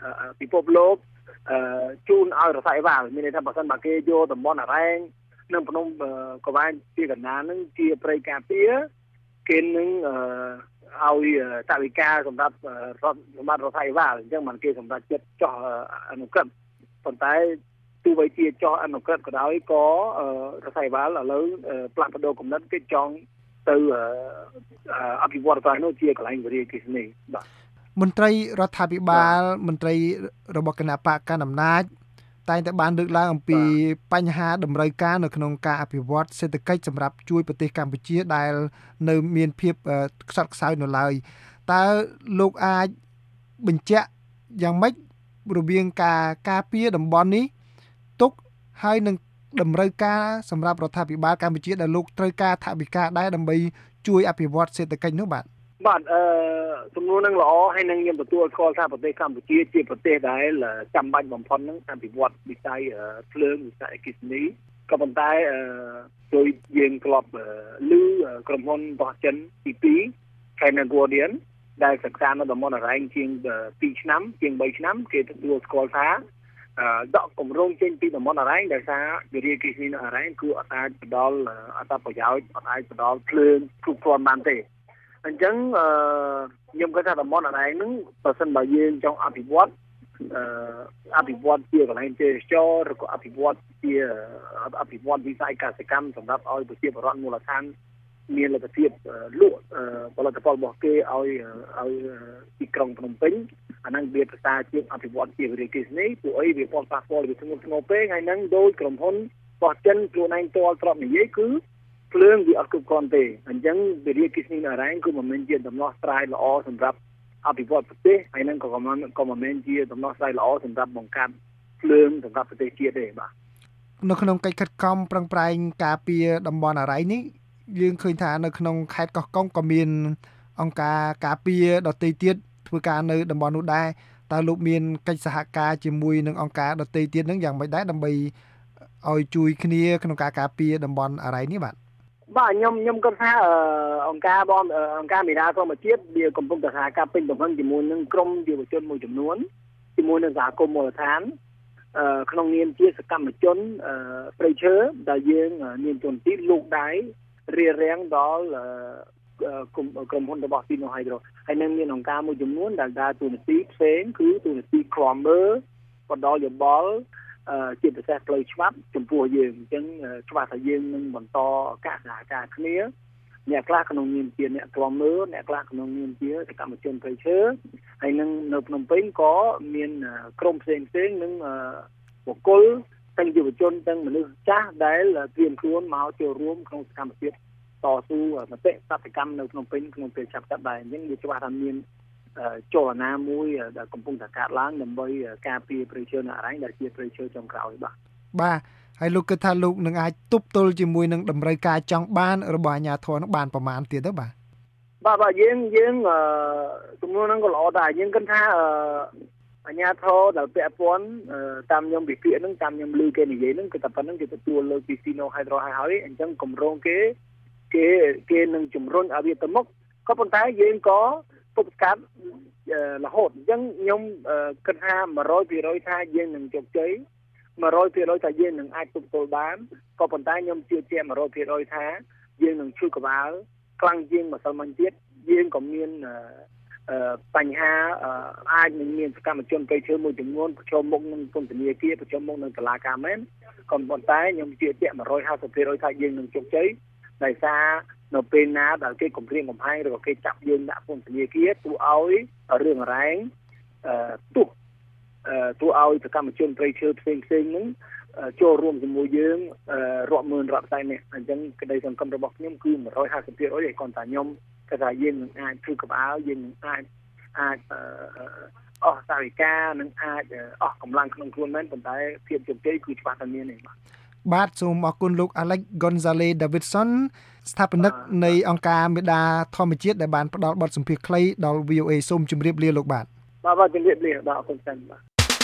ពិភពលោកជូនឲ្យរដ្ឋាភិបាលមានន័យថាបើសិនបើគេយកតំបន់អរ៉ែងនិងភ្នំកវ៉ាញជាកណ្ដាលនឹងជាព្រៃការពារគេនឹងឲ្យតវិការសម្រាប់រដ្ឋសម្បត្តិរដ្ឋាភិបាលអញ្ចឹងមិនគេសម្រាប់ចិត្តចោះអនុក្រឹត្យប៉ុន្តែទោះបីជាចោះអនុក្រឹត្យក៏ដោយក៏រដ្ឋាភិបាលឥឡូវផ្លាស់ប្ដូរគំនិតគេចង់ទៅអភិវឌ្ឍទៅនោះជាកន្លែងវិរិយអគ្គិសនីបាទមន្ត្រីរដ្ឋាភិបាលមន្ត្រីរបស់គណៈបកកណ្ដាលអំណាចតែងតែបានលើកឡើងអំពីបញ្ហាតម្រូវការនៅក្នុងការអភិវឌ្ឍសេដ្ឋកិច្ចសម្រាប់ជួយប្រទេសកម្ពុជាដែលនៅមានភាពខ្សត់ខ្សោយនៅឡើយតើលោកអាចបញ្ជាក់យ៉ាងម៉េចរបៀងការការពារតំបន់នេះទុកហើយនឹងតម្រូវការសម្រាប់រដ្ឋាភិបាលកម្ពុជាដែលលោកត្រូវការថវិកាដែរដើម្បីជួយអភិវឌ្ឍសេដ្ឋកិច្ចនោះបាទបាទអឺសំណួរនឹងល្អហើយនឹងខ្ញុំទទួលស្គាល់ថាប្រទេសកម្ពុជាជាប្រទេសដែលចាំបាច់បំផុតនឹងអភិវឌ្ឍវិស័យភ្លើងវិស័យអគ្គិសនីក៏ប៉ុន្តែអឺដោយយើងធ្លាប់ឮក្រុមហ៊ុនរបស់ចិនទីពីរ China Guardian ដែលសិក្សានៅតំបន់អរ៉ែងជាងពីរឆ្នាំជាងបីឆ្នាំគេទទួលស្គាល់ថាដកគម្រោងចេញពីតំបន់អរ៉ែងដោយសារវិរិយអគ្គិសនីនៅអរ៉ែងគឺអត់អាចផ្ដល់អត្ថប្រយោជន៍អត់អាចផ្ដល់ភ្លើងគ្រប់គ្រាន់បានទេអញ្ចឹងខ្ញុំគិតថាតំបន់អរ៉ែងហ្នឹងបើសិនបើយើងចង់អភិវឌ្ឍអភិវឌ្ឍជាកន្លែងទេសចរឬក៏អភិវឌ្ឍជាអភិវឌ្ឍវិស័យកសិកម្មសម្រាប់ឲ្យប្រជាពលរដ្ឋមូលដ្ឋានមានលទ្ធភាពលក់ផលិតផលរបស់គេឲ្យឲ្យទីក្រុងភ្នំពេញអាហ្នឹងវាភាសាជាអភិវឌ្ឍជាវិរិយអគ្គិសនីពួកអីវាប៉ះពាល់វាធ្ងន់ធ្ងរពេកហើយហ្នឹងដោយក្រុមហ៊ុនរបស់ចិនខ្លួនឯងទាល់ទ្របនិយាយគឺភ្លើងវាអត់គ្រប់គ្រាន់ទេអញ្ចឹងវិរិយអគ្គិសនីនៅអរ៉ែងគឺមិនមែនជាដំណោះស្រាយល្អសម្រាប់អភិវឌ្ឍប្រទេសហើយនឹងក៏ក៏មិនមែនជាដំណោះស្រាយល្អសម្រាប់បង្កើតភ្លើងសម្រាប់ប្រទេសជាតិទេបាទនៅក្នុងកិច្ចខិតខំប្រឹងប្រែងការពារតំបន់អរ៉ែងនេះយើងឃើញថានៅក្នុងខេត្តកោះកុងក៏មានអង្គការការពារដទៃទៀតធ្វើការនៅតំបន់នោះដែរតើលោកមានកិច្ចសហការជាមួយនឹងអង្គការដទៃទៀតនឹងយ៉ាងម៉េចដែរដើម្បីឲ្យជួយគ្នាក្នុងការការពារតំបន់អរ៉ែងនេះបាទបាទខ្ញុំខ្ញុំគិតថាអង្គការបងអង្គការមេដាធម្មជាតិវាកំពុងតែសហការពេញទំហឹងជាមួយនឹងក្រមយុវជនមួយចំនួនជាមួយនឹងសហគមន៍មូលដ្ឋានក្នុងនាមជាសកម្មជនព្រៃឈើដែលយើងនាមជនទីលោកដែររៀបរៀងដល់ក្រុមហ៊ុនរបស់ Sino Hydro ហើយនឹងមានអង្គការមួយចំនួនដែលដើរតួនាទីផ្សេងគឺតួនាទីឃ្លាំមើលផ្ដល់យោបល់ជាពិសេសផ្លូវច្បាប់ចំពោះយើងអញ្ចឹងច្បាស់ថាយើងនឹងបន្តការសហការគ្នាអ្នកខ្លះក្នុងនាមជាអ្នកឃ្លាំមើលអ្នកខ្លះក្នុងនាមជាសកម្មជនព្រៃឈើហើយនឹងនៅភ្នំពេញក៏មានក្រុមផ្សេងផ្សេងនឹងបុគ្គលទាំងយុវជនទាំងមនុស្សចាស់ដែលត្រៀមខ្លួនមកចូលរួមក្នុងសកម្មភាពតស៊ូមតិសកម្មនៅភ្នំពេញក្នុងពេលចាប់ចាប់ដែរអញ្ចឹងវាច្បាស់ថាមានចលនាមួយដែលកំពុងតែកើតឡើងដើម្បីការពារព្រៃឈើនៅអរ៉ែងដែលជាព្រៃឈើចុងក្រោយបាទបាទហើយលោកគិតថាលោកនឹងអាចទប់ទល់ជាមួយនឹងតម្រូវការចង់បានរបស់អាជ្ញាធរនឹងបានប្រមាណទៀតទៅបាទបាទបាទយើងយើងទំនួលហ្នឹងក៏ល្អដែរយើងគិតថាអាជ្ញាធរដែលពាក់ព័ន្ធតាមខ្ញុំវិភាគហ្នឹងតាមខ្ញុំឮគេនិយាយហ្នឹងគឺតែប៉ុណ្្នឹងគេទទួលលើពី Sino Hydro ហើយអញ្ចឹងគម្រោងគេគេគេនឹងជំរុញឲ្យវាទៅមុខក៏ប៉ុន្តែយើងក៏ទប់ស្កាត់រហូតអញ្ចឹងខ្ញុំគិតថា một trăm phần trăm ថាយើងនឹងជោគជ័យ một trăm phần trăm ថាយើងនឹងអាចទប់ទល់បានក៏ប៉ុន្តែខ្ញុំជឿជាក់ một trăm phần trăm ថាយើងនឹងជួយក្បាលខ្លាំងជាងម្សិលមិញទៀតយើងក៏មានបញ្ហាអាចនឹងមានសកម្មជនព្រៃឈើមួយចំនួនប្រឈមមុខនឹងពន្ធនាគារប្រឈមមុខនឹងតុលាការមែនក៏ប៉ុន្តែខ្ញុំជឿជាក់ một trăm hai mươi phần trăm ថាយើងនឹងជោគជ័យដោយសារនៅពេលណាដែលគេគំរាមកំហែងឬក៏គេចាប់យើងដាក់ពន្ធនាគារទូឲ្យរឿងរ៉ែងទូទូឲ្យសកម្មជនព្រៃឈើផ្សេងផ្សេងហ្នឹងចូលរួមជាមួយយើងរាប់ម៉ឺនរាប់សែននេះអញ្ចឹងក្តីសង្ឃឹមរបស់ខ្ញុំគឺ một trăm hai mươi phần trăm ឯងគាត់ថាខ្ញុំគាត់ថាយើងនឹងអាចជួយក្បាលយើងនឹងអាចអាចអស់សារិកានឹងអាចអស់កម្លាំងក្នុងខ្លួនមែនប៉ុន្តែភាពជោគជ័យគឺច្បាស់តែមានទេបាទបាទសូមអរគុណលោក Alex Gonzalez Davidson ស្ថាបនិកនៃអង្គការមេដាធម្មជាតិដែលបានផ្ដល់បទសម្ភាសន៍ខ្លីដល់ វី អូ អេ សូមជម្រាបលាលោកបាទបាទបាទជម្រាបលាបាទអរគុណច្រើនបាទ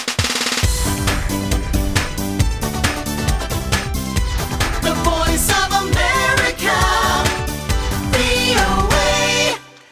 The Voice of America វី អូ អេ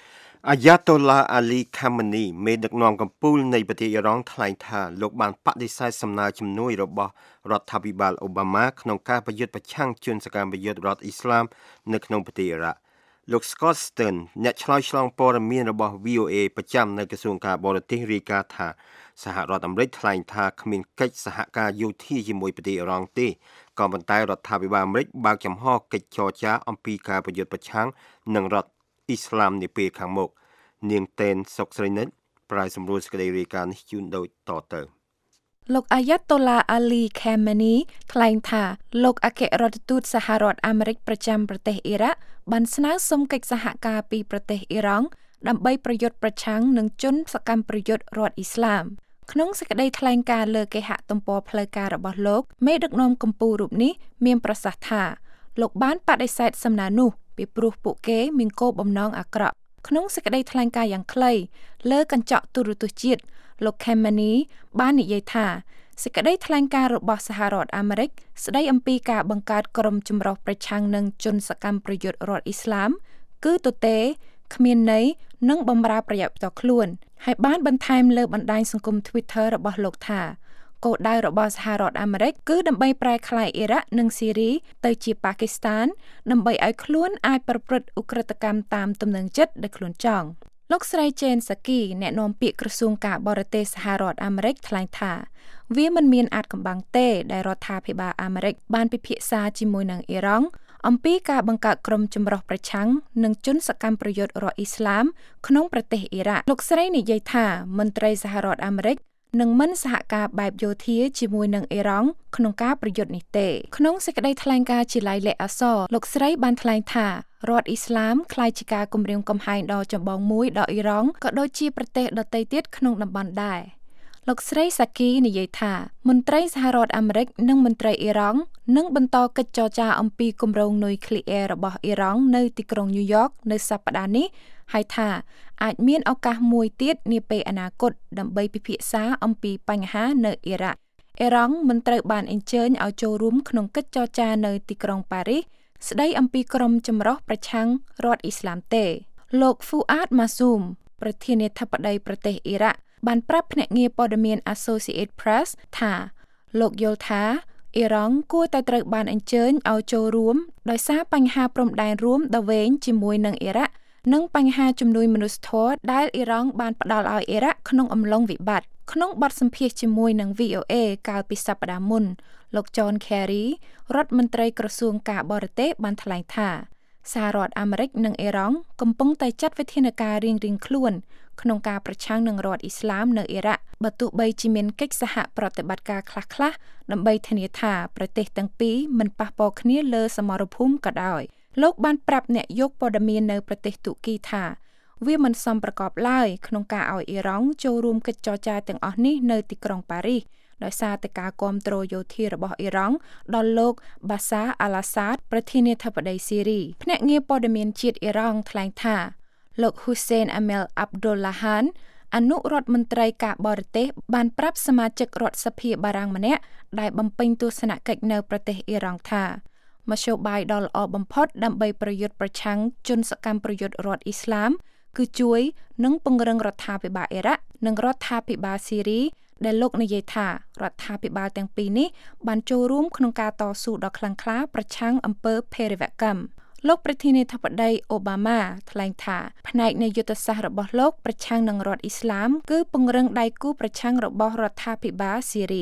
អាយ៉ាតូឡាអាលីខាម៉ានីមេដឹកនាំកំពូលនៃប្រទេសអ៊ីរ៉ង់ថ្លែងថាលោកបានបដិសេធសំណើជំនួយរបស់រដ្ឋាភិបាលអូបាម៉ាក្នុងការប្រយុទ្ធប្រឆាំងជនសកម្មប្រយុទ្ធរដ្ឋអ៊ីស្លាមនៅក្នុងប្រទេសអ៊ីរ៉ាក់លោក Scott Stern អ្នកឆ្លើយឆ្លងព័ត៌មានរបស់ វី អូ เอ ប្រចាំនៅក្រសួងការបរទេសរាយការណ៍ថាសហរដ្ឋអាមេរិកថ្លែងថាគ្មានកិច្ចសហការយោធាជាមួយប្រទេសអ៊ីរ៉ង់ទេក៏ប៉ុន្តែរដ្ឋាភិបាលអាមេរិកបើកចំហកិច្ចចរចាអំពីការប្រយុទ្ធប្រឆាំងនឹងរដ្ឋអ៊ីស្លាមនាពេលខាងមុខនាងតេនសុកស្រីនិតប្រាយសម្រួលសេចក្តីរាយការណ៍នេះជូនដូចតទៅលោកអាយ៉ាតូឡាអាលីខាម៉ានីថ្លែងថាលោកអគ្គរដ្ឋទូតសហរដ្ឋអាមេរិកប្រចាំប្រទេសអ៊ីរ៉ាក់បានស្នើសុំកិច្ចសហការពីប្រទេសអ៊ីរ៉ង់ដើម្បីប្រយុទ្ធប្រឆាំងនឹងជនសកម្មប្រយុទ្ធរដ្ឋអ៊ីស្លាមក្នុងសេចក្តីថ្លែងការណ៍លើគេហទំព័រផ្លូវការរបស់លោកមេដឹកនាំកម្ពុជារូបនេះមានប្រសាសន៍ថាលោកបានបដិសេធសំណើនោះពីព្រោះពួកគេមានគោលបំណងអាក្រក់ក្នុងសេចក្តីថ្លែងការណ៍យ៉ាងខ្លីលើកញ្ចក់ទូរទស្សន៍ជាតិលោក Khamenei បាននិយាយថាសេចក្តីថ្លែងការណ៍របស់សហរដ្ឋអាមេរិកស្តីអំពីការបង្កើតក្រុមចម្រុះប្រឆាំងនឹងជនសកម្មប្រយុទ្ធរដ្ឋអ៊ីស្លាមគឺទទេគ្មានន័យនិងបម្រើប្រយោជន៍ផ្ទាល់ខ្លួនហើយបានបន្ថែមលើបណ្ដាញសង្គម Twitter របស់លោកថាគោលដៅរបស់សហរដ្ឋអាមេរិកគឺដើម្បីប្រែក្លាយអ៊ីរ៉ាក់និងស៊ីរីទៅជាប៉ាគីស្ថានដើម្បីឲ្យខ្លួនអាចប្រព្រឹត្តឧក្រិដ្ឋកម្មតាមទំនឹងចិត្តដែលខ្លួនចង់លោកស្រី Jen Psaki អ្នកនាំពាក្យក្រសួងការបរទេសសហរដ្ឋអាមេរិកថ្លែងថាវាមិនមានអាចកំបាំងទេដែលរដ្ឋាភិបាលអាមេរិកបានពិភាក្សាជាមួយនឹងអ៊ីរ៉ង់អំពីការបង្កើតក្រុមចម្រុះប្រឆាំងនឹងជនសកម្មប្រយុទ្ធរដ្ឋអ៊ីស្លាមក្នុងប្រទេសអ៊ីរ៉ាក់លោកស្រីនិយាយថាមន្ត្រីសហរដ្ឋអាមេរិកនឹងមិនសហការបែបយោធាជាមួយនឹងអ៊ីរ៉ង់ក្នុងការប្រយុទ្ធនេះទេក្នុងសេចក្តីថ្លែងការណ៍ជាលិខិតអក្សរលោកស្រីបានថ្លែងថារដ្ឋអ៊ីស្លាមក្លាយជាការគំរាមកំហែងដ៏ចម្បងមួយដល់អ៊ីរ៉ង់ក៏ដូចជាប្រទេសដទៃទៀតក្នុងតំបន់ដែរលោកស្រីសាគីនិយាយថាមន្ត្រីសហរដ្ឋអាមេរិកនិងមន្ត្រីអ៊ីរ៉ង់នឹងបន្តកិច្ចចរចាអំពីគម្រោងនុយក្លេអ៊ែររបស់អ៊ីរ៉ង់នៅទីក្រុងញូវយ៉កនៅសប្តាហ៍នេះហើយថាអាចមានឱកាសមួយទៀតនាពេលអនាគតដើម្បីពិភាក្សាអំពីបញ្ហានៅអ៊ីរ៉ាក់អ៊ីរ៉ង់មិនត្រូវបានអញ្ជើញឲ្យចូលរួមក្នុងកិច្ចចរចានៅទីក្រុងប៉ារីសស្ដីអំពីក្រុមចម្រុះប្រឆាំងរដ្ឋអ៊ីស្លាមទេលោក Fuad Mazoum ប្រធានាធិបតីប្រទេសអ៊ីរ៉ាក់បានប្រាប់ភ្នាក់ងារព័ត៌មាន Associated Press ថាលោកយល់ថាអ៊ីរ៉ង់គួរតែត្រូវបានអញ្ជើញឲ្យចូលរួមដោយសារបញ្ហាព្រំដែនរួមដ៏វែងជាមួយនឹងអ៊ីរ៉ាក់និងបញ្ហាជំនួយមនុស្សធម៌ដែលអ៊ីរ៉ង់បានផ្ដល់ឲ្យអ៊ីរ៉ាក់ក្នុងអំឡុងវិបត្តិក្នុងបទសម្ភាសន៍ជាមួយនឹង វី អូ เอ កាលពីសប្តាហ៍មុនលោក John Kerry រដ្ឋមន្ត្រីក្រសួងការបរទេសបានថ្លែងថាសហរដ្ឋអាមេរិកនិងអ៊ីរ៉ង់កំពុងតែចាត់វិធានការរៀងៗខ្លួនក្នុងការប្រឆាំងនឹងរដ្ឋអ៊ីស្លាមនៅអ៊ីរ៉ាក់បើទោះបីជាមានកិច្ចសហប្រតិបត្តិការខ្លះៗដើម្បីធានាថាប្រទេសទាំងពីរមិនប៉ះពាល់គ្នាលើសមរភូមិក៏ដោយលោកបានប្រាប់អ្នកយកព័ត៌មាននៅប្រទេសទូគីថាវាមិនសមប្រកបឡើយក្នុងការឲ្យអ៊ីរ៉ង់ចូលរួមកិច្ចចរចាទាំងអស់នេះនៅទីក្រុងប៉ារីសដោយសារតែការគាំទ្រយោធារបស់អ៊ីរ៉ង់ដល់លោកបាសាអាល់អាសាដប្រធានាធិបតីស៊ីរីភ្នាក់ងារព័ត៌មានជាតិអ៊ីរ៉ង់ថ្លែងថាលោក Hussein Amel Abdullahan អនុរដ្ឋមន្ត្រីការបរទេសបានប្រាប់សមាជិករដ្ឋសភាបារាំងម្នាក់ដែលបំពេញទស្សនកិច្ចនៅប្រទេសអ៊ីរ៉ង់ថាមធ្យោបាយដ៏ល្អបំផុតដើម្បីប្រយុទ្ធប្រឆាំងជនសកម្មប្រយុទ្ធរដ្ឋអ៊ីស្លាមគឺជួយនិងពង្រឹងរដ្ឋាភិបាលអ៊ីរ៉ាក់និងរដ្ឋាភិបាលស៊ីរីដែលលោកនិយាយថារដ្ឋាភិបាលទាំងពីរនេះបានចូលរួមក្នុងការតស៊ូដ៏ខ្លាំងក្លាប្រឆាំងអំពើភេរវកម្មលោកប្រធានាធិបតីអូបាម៉ាថ្លែងថាផ្នែកនៃយុទ្ធសាស្ត្ររបស់លោកប្រឆាំងនឹងរដ្ឋអ៊ីស្លាមគឺពង្រឹងដៃគូប្រឆាំងរបស់រដ្ឋាភិបាលស៊ីរី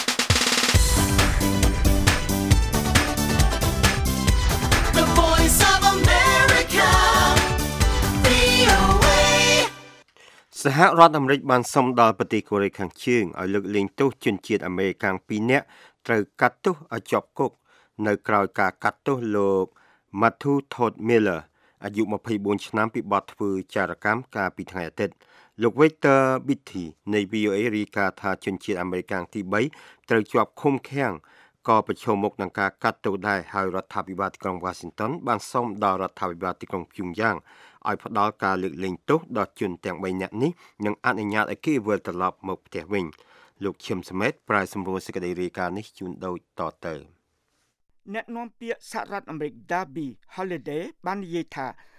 សហរដ្ឋអាមេរិកបានសុំដល់ប្រទេសកូរ៉េខាងជើងឲ្យលើកលែងទោសជនជាតិអាមេរិកាំងពីរនាក់ត្រូវកាត់ទោសឲ្យជាប់គុកនៅក្រៅការកាត់ទោសលោក Matthew Todd Miller អាយុម្ភៃបួនឆ្នាំពីបទធ្វើចារកម្មកាលពីថ្ងៃអាទិត្យលោក Victor Bitty នៃ វី អូ เอ រាយការណ៍ថាជនជាតិអាមេរិកាំងទីបីត្រូវជាប់ឃុំឃាំងក៏ប្រឈមមុខនឹងការកាត់ទោសដែរហើយរដ្ឋាភិបាលទីក្រុង Washington បានសុំដល់រដ្ឋាភិបាលទីក្រុង Pyongyang ឲ្យផ្ដល់ការលើកលែងទោសដល់ជនទាំងបីនាក់នេះនិងអនុញ្ញាតឲ្យគេវិលត្រឡប់មកផ្ទះវិញលោកឈឹមសមេតប្រាយសម្រួលសេចក្តីរាយការណ៍នេះជូនដូចតទៅអ្នកនាំពាក្យសហរដ្ឋអាមេរិក Darby Holiday បាននិយាយថា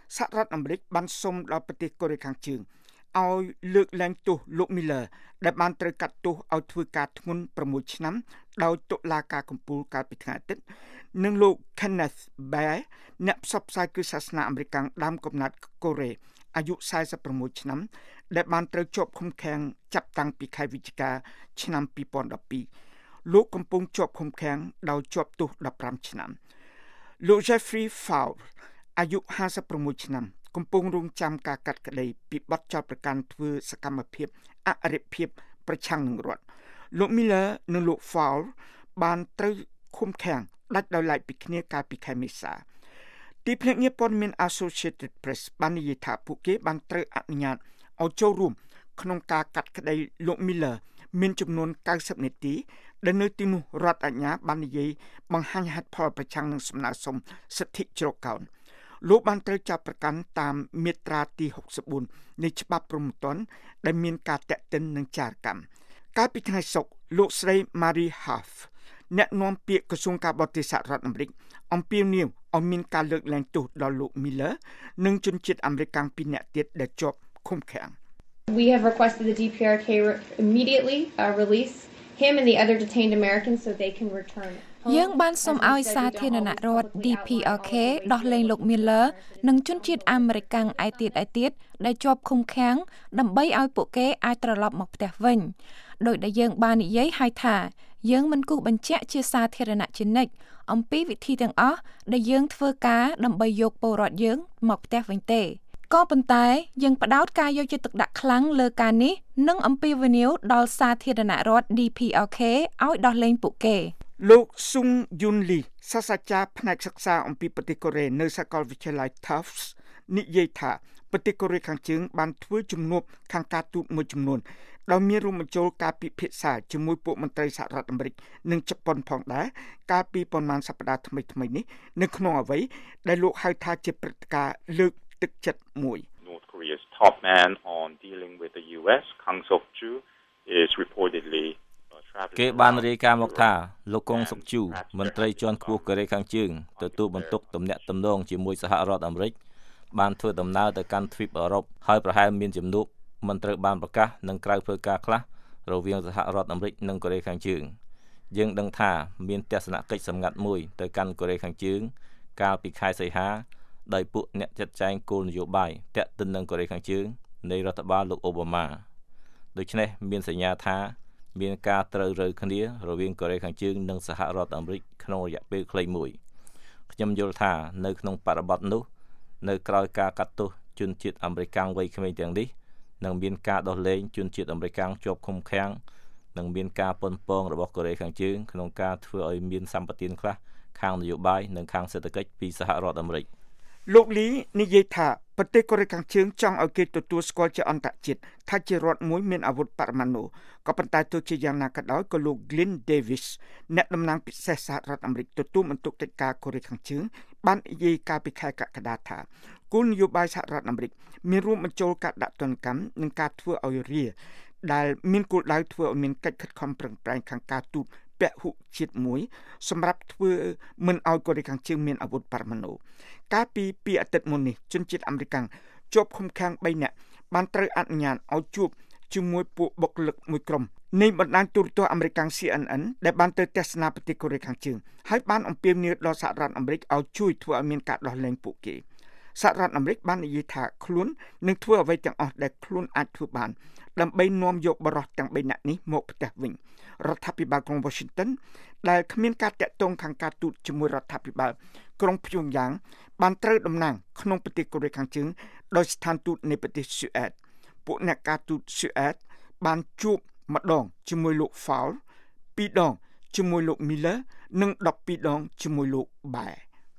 សហរដ្ឋអាមេរិកបានសុំដល់ប្រទេសកូរ៉េខាងជើងឲ្យលើកឡើងទោសលោក Miller ដែលបានត្រូវកាត់ទោសឲ្យធ្វើការធ្ងន់6ឆ្នាំដោយតុលាការកំពូលកាលពីថ្ងៃអាទិត្យនិងលោក Kenneth Baer អ្នកផ្សព្វផ្សាយគ្រឹះសាសនាអាមេរិកដើមកំណើតកូរ៉េអាយុ46ឆ្នាំដែលបានត្រូវជាប់ឃុំឃាំងចាប់តាំងពីខែវិច្ឆិកាឆ្នាំពីរពាន់ដប់ពីរលោកកំពុងជាប់ឃុំឃាំងដោយជាប់ទោស15ឆ្នាំលោក Jeffrey Fowle អាយុ56ឆ្នាំកំពុងរងចាំការកាត់ក្តីពីបទចោទប្រកាន់ធ្វើសកម្មភាពអរិភាពប្រឆាំងនឹងរដ្ឋលោក Miller និងលោក Fowle បានត្រូវឃុំឃាំងដាច់ដោយឡែកពីគ្នាកាលពីខែមេសាទីភ្នាក់ងារព័ត៌មាន Associated Press បាននិយាយថាពួកគេបានត្រូវអនុញ្ញាតឲ្យចូលរួមក្នុងការកាត់ក្តីលោក Miller មានចំនួន90នាទីដែលនៅទីនោះរដ្ឋអាជ្ញាបាននិយាយបង្ហាញហេតុផលប្រឆាំងនឹងសំណើសុំសិទ្ធិជ្រកកោនលោកបានត្រូវចាប់ប្រកាន់តាមមាត្រាទី64នៃច្បាប់ព្រហ្មទណ្ឌដែលមានការតាក់ទិននឹងចារកម្មកាលពីថ្ងៃសុក្រលោកស្រី Marie Harf អ្នកនាំពាក្យក្រសួងការបរទេសសហរដ្ឋអាមេរិកអំពាវនាវឲ្យមានការលើកឡើងទោសដល់លោក Miller និងជនជាតិអាមេរិកពីរនាក់ទៀតដែលជាប់ឃុំឃាំង We have requested the D P R K immediately uh, release him and the other detained Americans so they can return. យើងបានសូមឲ្យសាធារណរដ្ឋ D P R K ដោះលែងលោក Miller និងជនជាតិអាមេរិកឯទៀតឯទៀតដែលជាប់ឃុំឃាំងដើម្បីឲ្យពួកគេអាចត្រឡប់មកផ្ទះវិញដោយដែលយើងបាននិយាយឲ្យថាយើងមិនគូសបញ្ជាក់ជាសាធារណៈជានិច្ចអំពីវិធីទាំងអស់ដែលយើងធ្វើការដើម្បីយកពលរដ្ឋយើងមកផ្ទះវិញទេក៏ប៉ុន្តែយើងផ្ដោតការយកចិត្តទុកដាក់ខ្លាំងលើការនេះនិងអំពាវនាវដល់សាធារណរដ្ឋ D P R K ឲ្យដោះលែងពួកគេលោកស៊ុងយុនលីសាស្ត្រាចារ្យផ្នែកសិក្សាអំពីប្រទេសកូរ៉េនៅសាកលវិទ្យាល័យ Tufts និយាយថាប្រទេសកូរ៉េខាងជើងបានធ្វើជំនួបខាងការទូតមួយចំនួនដោយមានរួមបញ្ចូលការពិភាក្សាជាមួយពួកមន្ត្រីសហរដ្ឋអាមេរិកនិងជប៉ុនផងដែរកាលពីប្រមាណសប្តាហ៍ថ្មីៗនេះនៅក្នុងអ្វីដែលលោកហៅថាជាព្រឹត្តិការណ៍លើកទឹកចិត្តមួយ North Korea's top man on dealing with the U S Kang Sok-ju is reportedly គេបានរាយការណ៍មកថាលោកកុងសុកជូមន្ត្រីជាន់ខ្ពស់កូរ៉េខាងជើងទទួលបន្ទុកទំនាក់ទំនងជាមួយសហរដ្ឋអាមេរិកបានធ្វើដំណើរទៅកាន់ទ្វីបអឺរ៉ុបហើយប្រហែលមានជំនួបមិនត្រូវបានប្រកាសនឹងក្រៅធ្វើការខ្លះរវាងសហរដ្ឋអាមេរិកនិងកូរ៉េខាងជើងយើងដឹងថាមានទស្សនកិច្ចសម្ងាត់មួយទៅកាន់កូរ៉េខាងជើងកាលពីខែសីហាដោយពួកអ្នកចាត់ចែងគោលនយោបាយទាក់ទិននឹងកូរ៉េខាងជើងនៃរដ្ឋបាលលោកអូបាម៉ាដូច្នេះមានសញ្ញាថាមានការត្រូវរើគ្នារវាងកូរ៉េខាងជើងនិងសហរដ្ឋអាមេរិកក្នុងរយៈពេលខ្លីមួយខ្ញុំយល់ថានៅក្នុងបរិបទនោះនៅក្រោយការកាត់ទោសជនជាតិអាមេរិកវ័យក្មេងទាំងនេះនឹងមានការដោះលែងជនជាតិអាមេរិកជាប់ឃុំឃាំងនិងមានការប៉ុនប៉ងរបស់កូរ៉េខាងជើងក្នុងការធ្វើឲ្យមានសម្បទានខ្លះខាងនយោបាយនិងខាងសេដ្ឋកិច្ចពីសហរដ្ឋអាមេរិកលោកលីនិយាយថាប្រទេសកូរ៉េខាងជើងចង់ឲ្យគេទទួលស្គាល់ជាអន្តរជាតិថាជារដ្ឋមួយមានអាវុធបរមាណូក៏ប៉ុន្តែទោះជាយ៉ាងណាក៏ដោយក៏លោក Glenn Davis អ្នកតំណាងពិសេសសហរដ្ឋអាមេរិកទទួលបន្ទុកកិច្ចការកូរ៉េខាងជើងបាននិយាយកាលពីខែកក្កដាថាគោលនយោបាយសហរដ្ឋអាមេរិកមានរួមបញ្ចូលការដាក់ទណ្ឌកម្មនិងការធ្វើឲ្យរាដែលមានគោលដៅធ្វើឲ្យមានកិច្ចខិតខំប្រឹងប្រែងខាងការទូតពហុជាតិមួយសម្រាប់ធ្វើមិនឲ្យកូរ៉េខាងជើងមានអាវុធបរមាណូកាលពីពីអាទិត្យមុននេះជនជាតិអាមេរិកជាប់ឃុំឃាំងបីនាក់បានត្រូវអនុញ្ញាតឲ្យជួបជាមួយពួកបុគ្គលិកមួយក្រុមនៃបណ្ដាញទូរទស្សន៍អាមេរិក C N N ដែលបានទៅទស្សនាប្រទេសកូរ៉េខាងជើងហើយបានអំពាវនាវដល់សហរដ្ឋអាមេរិកឲ្យជួយធ្វើឲ្យមានការដោះលែងពួកគេសហរដ្ឋអាមេរិកបាននិយាយថាខ្លួននឹងធ្វើអ្វីទាំងអស់ដែលខ្លួនអាចធ្វើបានដើម្បីនាំយកបរិសុទ្ធទាំងបីនាក់នេះមកផ្ទះវិញរដ្ឋាភិបាលក្រុង Washington ដែលគ្មានការតាក់ទងខាងការទូតជាមួយរដ្ឋាភិបាលក្រុងព្យុងយ៉ាងបានត្រូវតំណាងក្នុងប្រទេសកូរ៉េខាងជើងដោយស្ថានទូតនៃប្រទេសស៊ុយអែតពួកអ្នកការទូតស៊ុយអែតបានជួបម្ដងជាមួយលោក Fowle ពីរដងជាមួយលោក Miller និងដប់ពីរដងជាមួយលោក Baer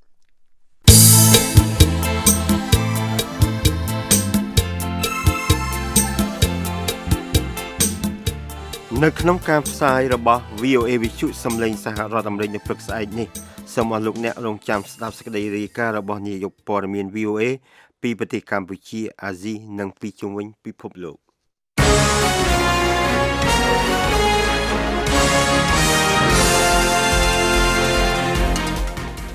នៅក្នុងការផ្សាយរបស់ V O A វិទ្យុសំឡេងសហរដ្ឋអាមេរិកនៅព្រឹកស្អែកនេះសូមអរលោកអ្នករងចាំស្ដាប់សេចក្តីរាយការណ៍របស់នាយកព័ត៌មាន V O A ពីប្រទេសកម្ពុជាអាស៊ីនិងពីជុំវិញពិភពលោក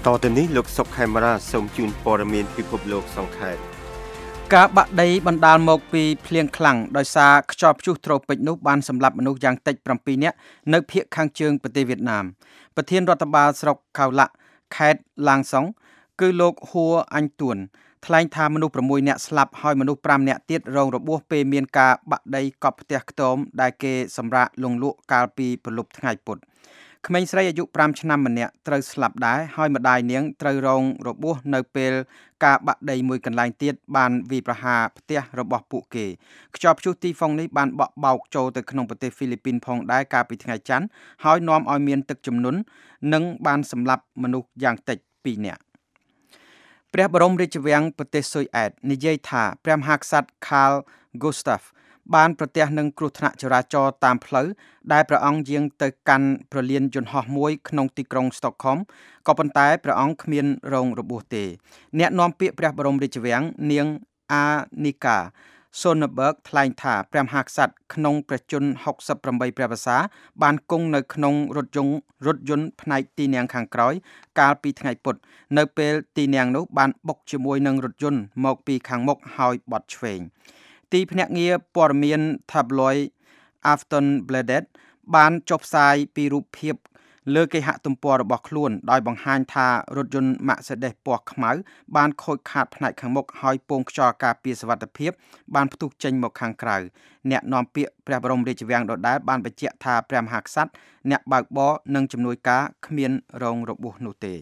តទៅនេះលោកសុកខេមរាសូមជូនព័ត៌មានពិភពលោកសង្ខេបការបាក់ដីបណ្ដាលមកពីភ្លៀងខ្លាំងដោយសារខ្យល់ព្យុះត្រូពិចនោះបានសម្លាប់មនុស្សយ៉ាងតិច7នាក់នៅភាគខាងជើងប្រទេសវៀតណាមប្រធានរដ្ឋបាលស្រុកខៅឡាក់ខេត្តឡាងសុងគឺលោកហួរអញទួនថ្លែងថាមនុស្ស6នាក់ស្លាប់ហើយមនុស្ស5នាក់ទៀតរងរបួសពេលមានការបាក់ដីកប់ផ្ទះខ្ទមដែលគេសម្រាកលងលក់កាលពីព្រលប់ថ្ងៃពុធក្មេងស្រីអាយុ5ឆ្នាំម្នាក់ត្រូវស្លាប់ដែរហើយម្ដាយនាងត្រូវរងរបួសនៅពេលការបាក់ដីមួយកន្លែងទៀតបានវាយប្រហារផ្ទះរបស់ពួកគេខ្យល់ព្យុះទីហ្វុងនេះបានបក់បោកចូលទៅក្នុងប្រទេសហ្វីលីពីនផងដែរកាលពីថ្ងៃច័ន្ទហើយនាំឲ្យមានទឹកជំនន់និងបានសម្លាប់មនុស្សយ៉ាងតិច2នាក់ព្រះបរមរាជវាំងប្រទេសស៊ុយអែតនិយាយថាព្រះមហាក្សត្រ Carl Gustaf បានប្រទះនឹងគ្រោះថ្នាក់ចរាចរណ៍តាមផ្លូវដែលព្រះអង្គយាងទៅកាន់ប្រលានយន្តហោះមួយក្នុងទីក្រុង Stockholm ក៏ប៉ុន្តែព្រះអង្គគ្មានរងរបួសទេអ្នកនាំពាក្យព្រះបរមរាជវាំងនាង Annika Sonnenberg ថ្លែងថាព្រះមហាក្សត្រក្នុងព្រះជន្មហុកសិបប្រាំបីព្រះវស្សាបានគង់នៅក្នុងរថយន្តរថយន្តផ្នែកទីនាំងខាងក្រោយកាលពីថ្ងៃពុធនៅពេលទីនាំងនោះបានបុកជាមួយនឹងរថយន្តមកពីខាងមុខហើយបត់ឆ្វេងទីភ្នាក់ងារព័ត៌មាន Tabloid Aftonbladet បានចុះផ្សាយពីរូបភាពលើគេហទំព័ររបស់ខ្លួនដោយបង្ហាញថារថយន្ត Mercedes ពណ៌ខ្មៅបានខូចខាតផ្នែកខាងមុខហើយពងខ្យល់ការពារសុវត្ថិភាពបានផ្ទុះចេញមកខាងក្រៅអ្នកនាំពាក្យព្រះបរមរាជវាំងដដែលបានបញ្ជាក់ថាព្រះមហាក្សត្រអ្នកបើកបរនិងជំនួយការគ្មានរងរបួសនោះទេ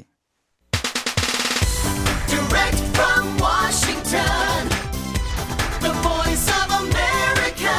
Direct from Washington The Voice of America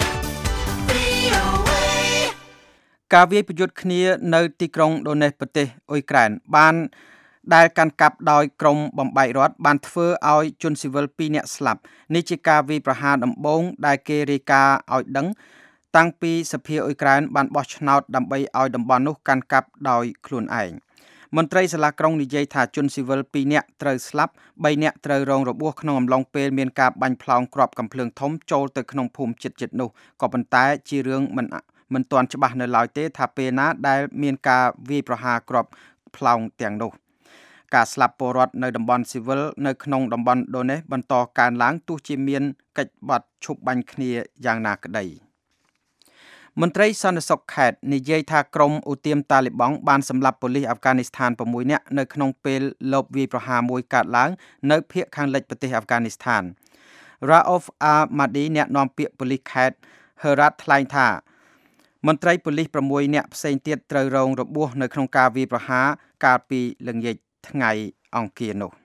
ការវាយប្រយុទ្ធគ្នានៅទីក្រុងដូណេសប្រទេសអ៊ុយក្រែនបានដែលកាន់កាប់ដោយក្រុមបំបែករដ្ឋបានធ្វើឲ្យជនស៊ីវិល2នាក់ស្លាប់នេះជាការវាយប្រហារដំបូងដែលគេរាយការណ៍ឲ្យដឹងតាំងពីសភាអ៊ុយក្រែនបានបោះឆ្នោតដើម្បីឲ្យតំបន់នោះកាន់កាប់ដោយខ្លួនឯងមន្ត្រីសាលាក្រុងនិយាយថាជនស៊ីវិល2នាក់ត្រូវស្លាប់3នាក់ត្រូវរងរបួសក្នុងអំឡុងពេលមានការបាញ់ផ្លោងគ្រាប់កាំភ្លើងធំចូលទៅក្នុងភូមិជិតៗនោះក៏ប៉ុន្តែជារឿងមិនមិនទាន់ច្បាស់នៅឡើយទេថាពេលណាដែលមានការវាយប្រហារគ្រាប់ផ្លោងទាំងនោះការស្លាប់ពលរដ្ឋនៅតំបន់ស៊ីវិលនៅក្នុងតំបន់ដូណេសបន្តកើនឡើងទោះជាមានកិច្ចបាត់ឈប់បាញ់គ្នាយ៉ាងណាក្តីមន្ត្រីសន្តិសុខខេត្តនិយាយថាក្រុមឧទាមតាលីបង់បានសម្លាប់ប៉ូលីសអាហ្វហ្គានីស្ថាន6នាក់នៅក្នុងពេលលបវាយប្រហារមួយកើតឡើងនៅភូមិខាងលិចប្រទេសអាហ្វហ្គានីស្ថាន Raouf Ahmadi អ្នកនាំពាក្យប៉ូលីសខេត្ត Herat ថ្លែងថាមន្ត្រីប៉ូលីស6នាក់ផ្សេងទៀតត្រូវរងរបួសនៅក្នុងការវាយប្រហារកាលពីល្ងាចថ្ងៃអង្គារនោះ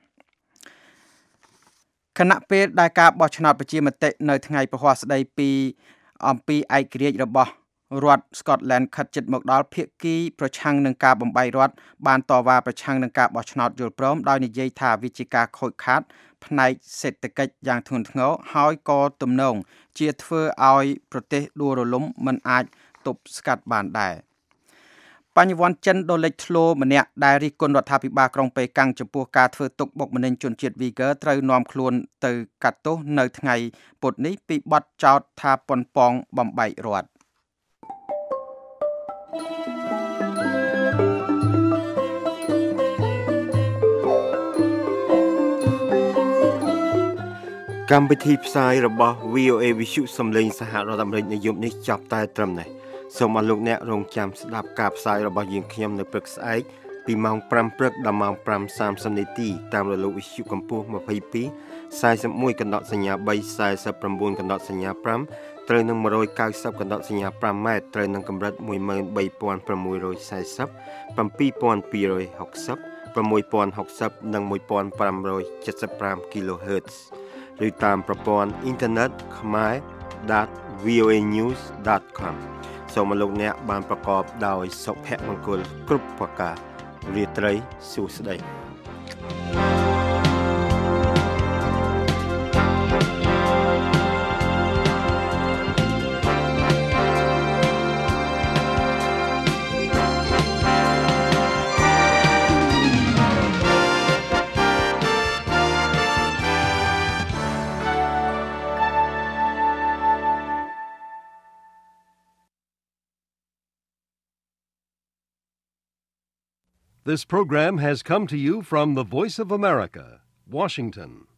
ខណៈពេលដែលការបោះឆ្នោតប្រជាមតិនៅថ្ងៃពហុស្ដីពីអំពីឯករាជ្យរបស់រដ្ឋ Scotland ខិតជិតមកដល់ភាគីប្រឆាំងនឹងការបំបែករដ្ឋបានតវ៉ាប្រឆាំងនឹងការបោះឆ្នោតយល់ព្រមដោយនិយាយថាវាជាការខូចខាតផ្នែកសេដ្ឋកិច្ចយ៉ាងធ្ងន់ធ្ងរហើយក៏ទំនងជាធ្វើឲ្យប្រទេសដួលរលំមិនអាចទប់ស្កាត់បានដែរបញ្ញវន្តចិនដ៏លេចធ្លោម្នាក់ដែលរិះគន់រដ្ឋាភិបាលក្រុងប៉េកាំងចំពោះការធ្វើទុកបុកម្នេញជនជាតិវីហ្គើត្រូវនាំខ្លួនទៅកាត់ទោសនៅថ្ងៃពុធនេះពីបទចោទថាប៉ុនប៉ងបំបែករដ្ឋកម្មវិធីផ្សាយរបស់ វី អូ เอ វិទ្យុសំឡេងសហរដ្ឋអាមេរិកនៅយប់នេះចាប់តែត្រឹមនេះសូមអរលោកអ្នករងចាំស្ដាប់ការផ្សាយរបស់យើងខ្ញុំនៅព្រឹកស្អែកពីម៉ោង5ព្រឹកដល់ម៉ោង5:សាមសិបនាទីតាមរលកវិទ្យុកម្ពស់ยี่สิบสอง 41កណ្ដុតសញ្ញា3 49កណ្ដុតសញ្ញា5ត្រូវនឹងone ninetyកណ្ដុតសញ្ញា5ម៉ែត្រត្រូវនឹងកម្រិតone three six four zero seven two two six zero six zeroនិងfifteen seventy-five គីឡូហឺតซ์ឬតាមប្រព័ន្ធអ៊ីនធឺណិត khmer dot voa news dot com សូមអរលោកអ្នកបានប្រកបដោយសុភមង្គលគ្រប់ប្រការរាត្រីសួស្តី This program has come to you from the Voice of America, Washington.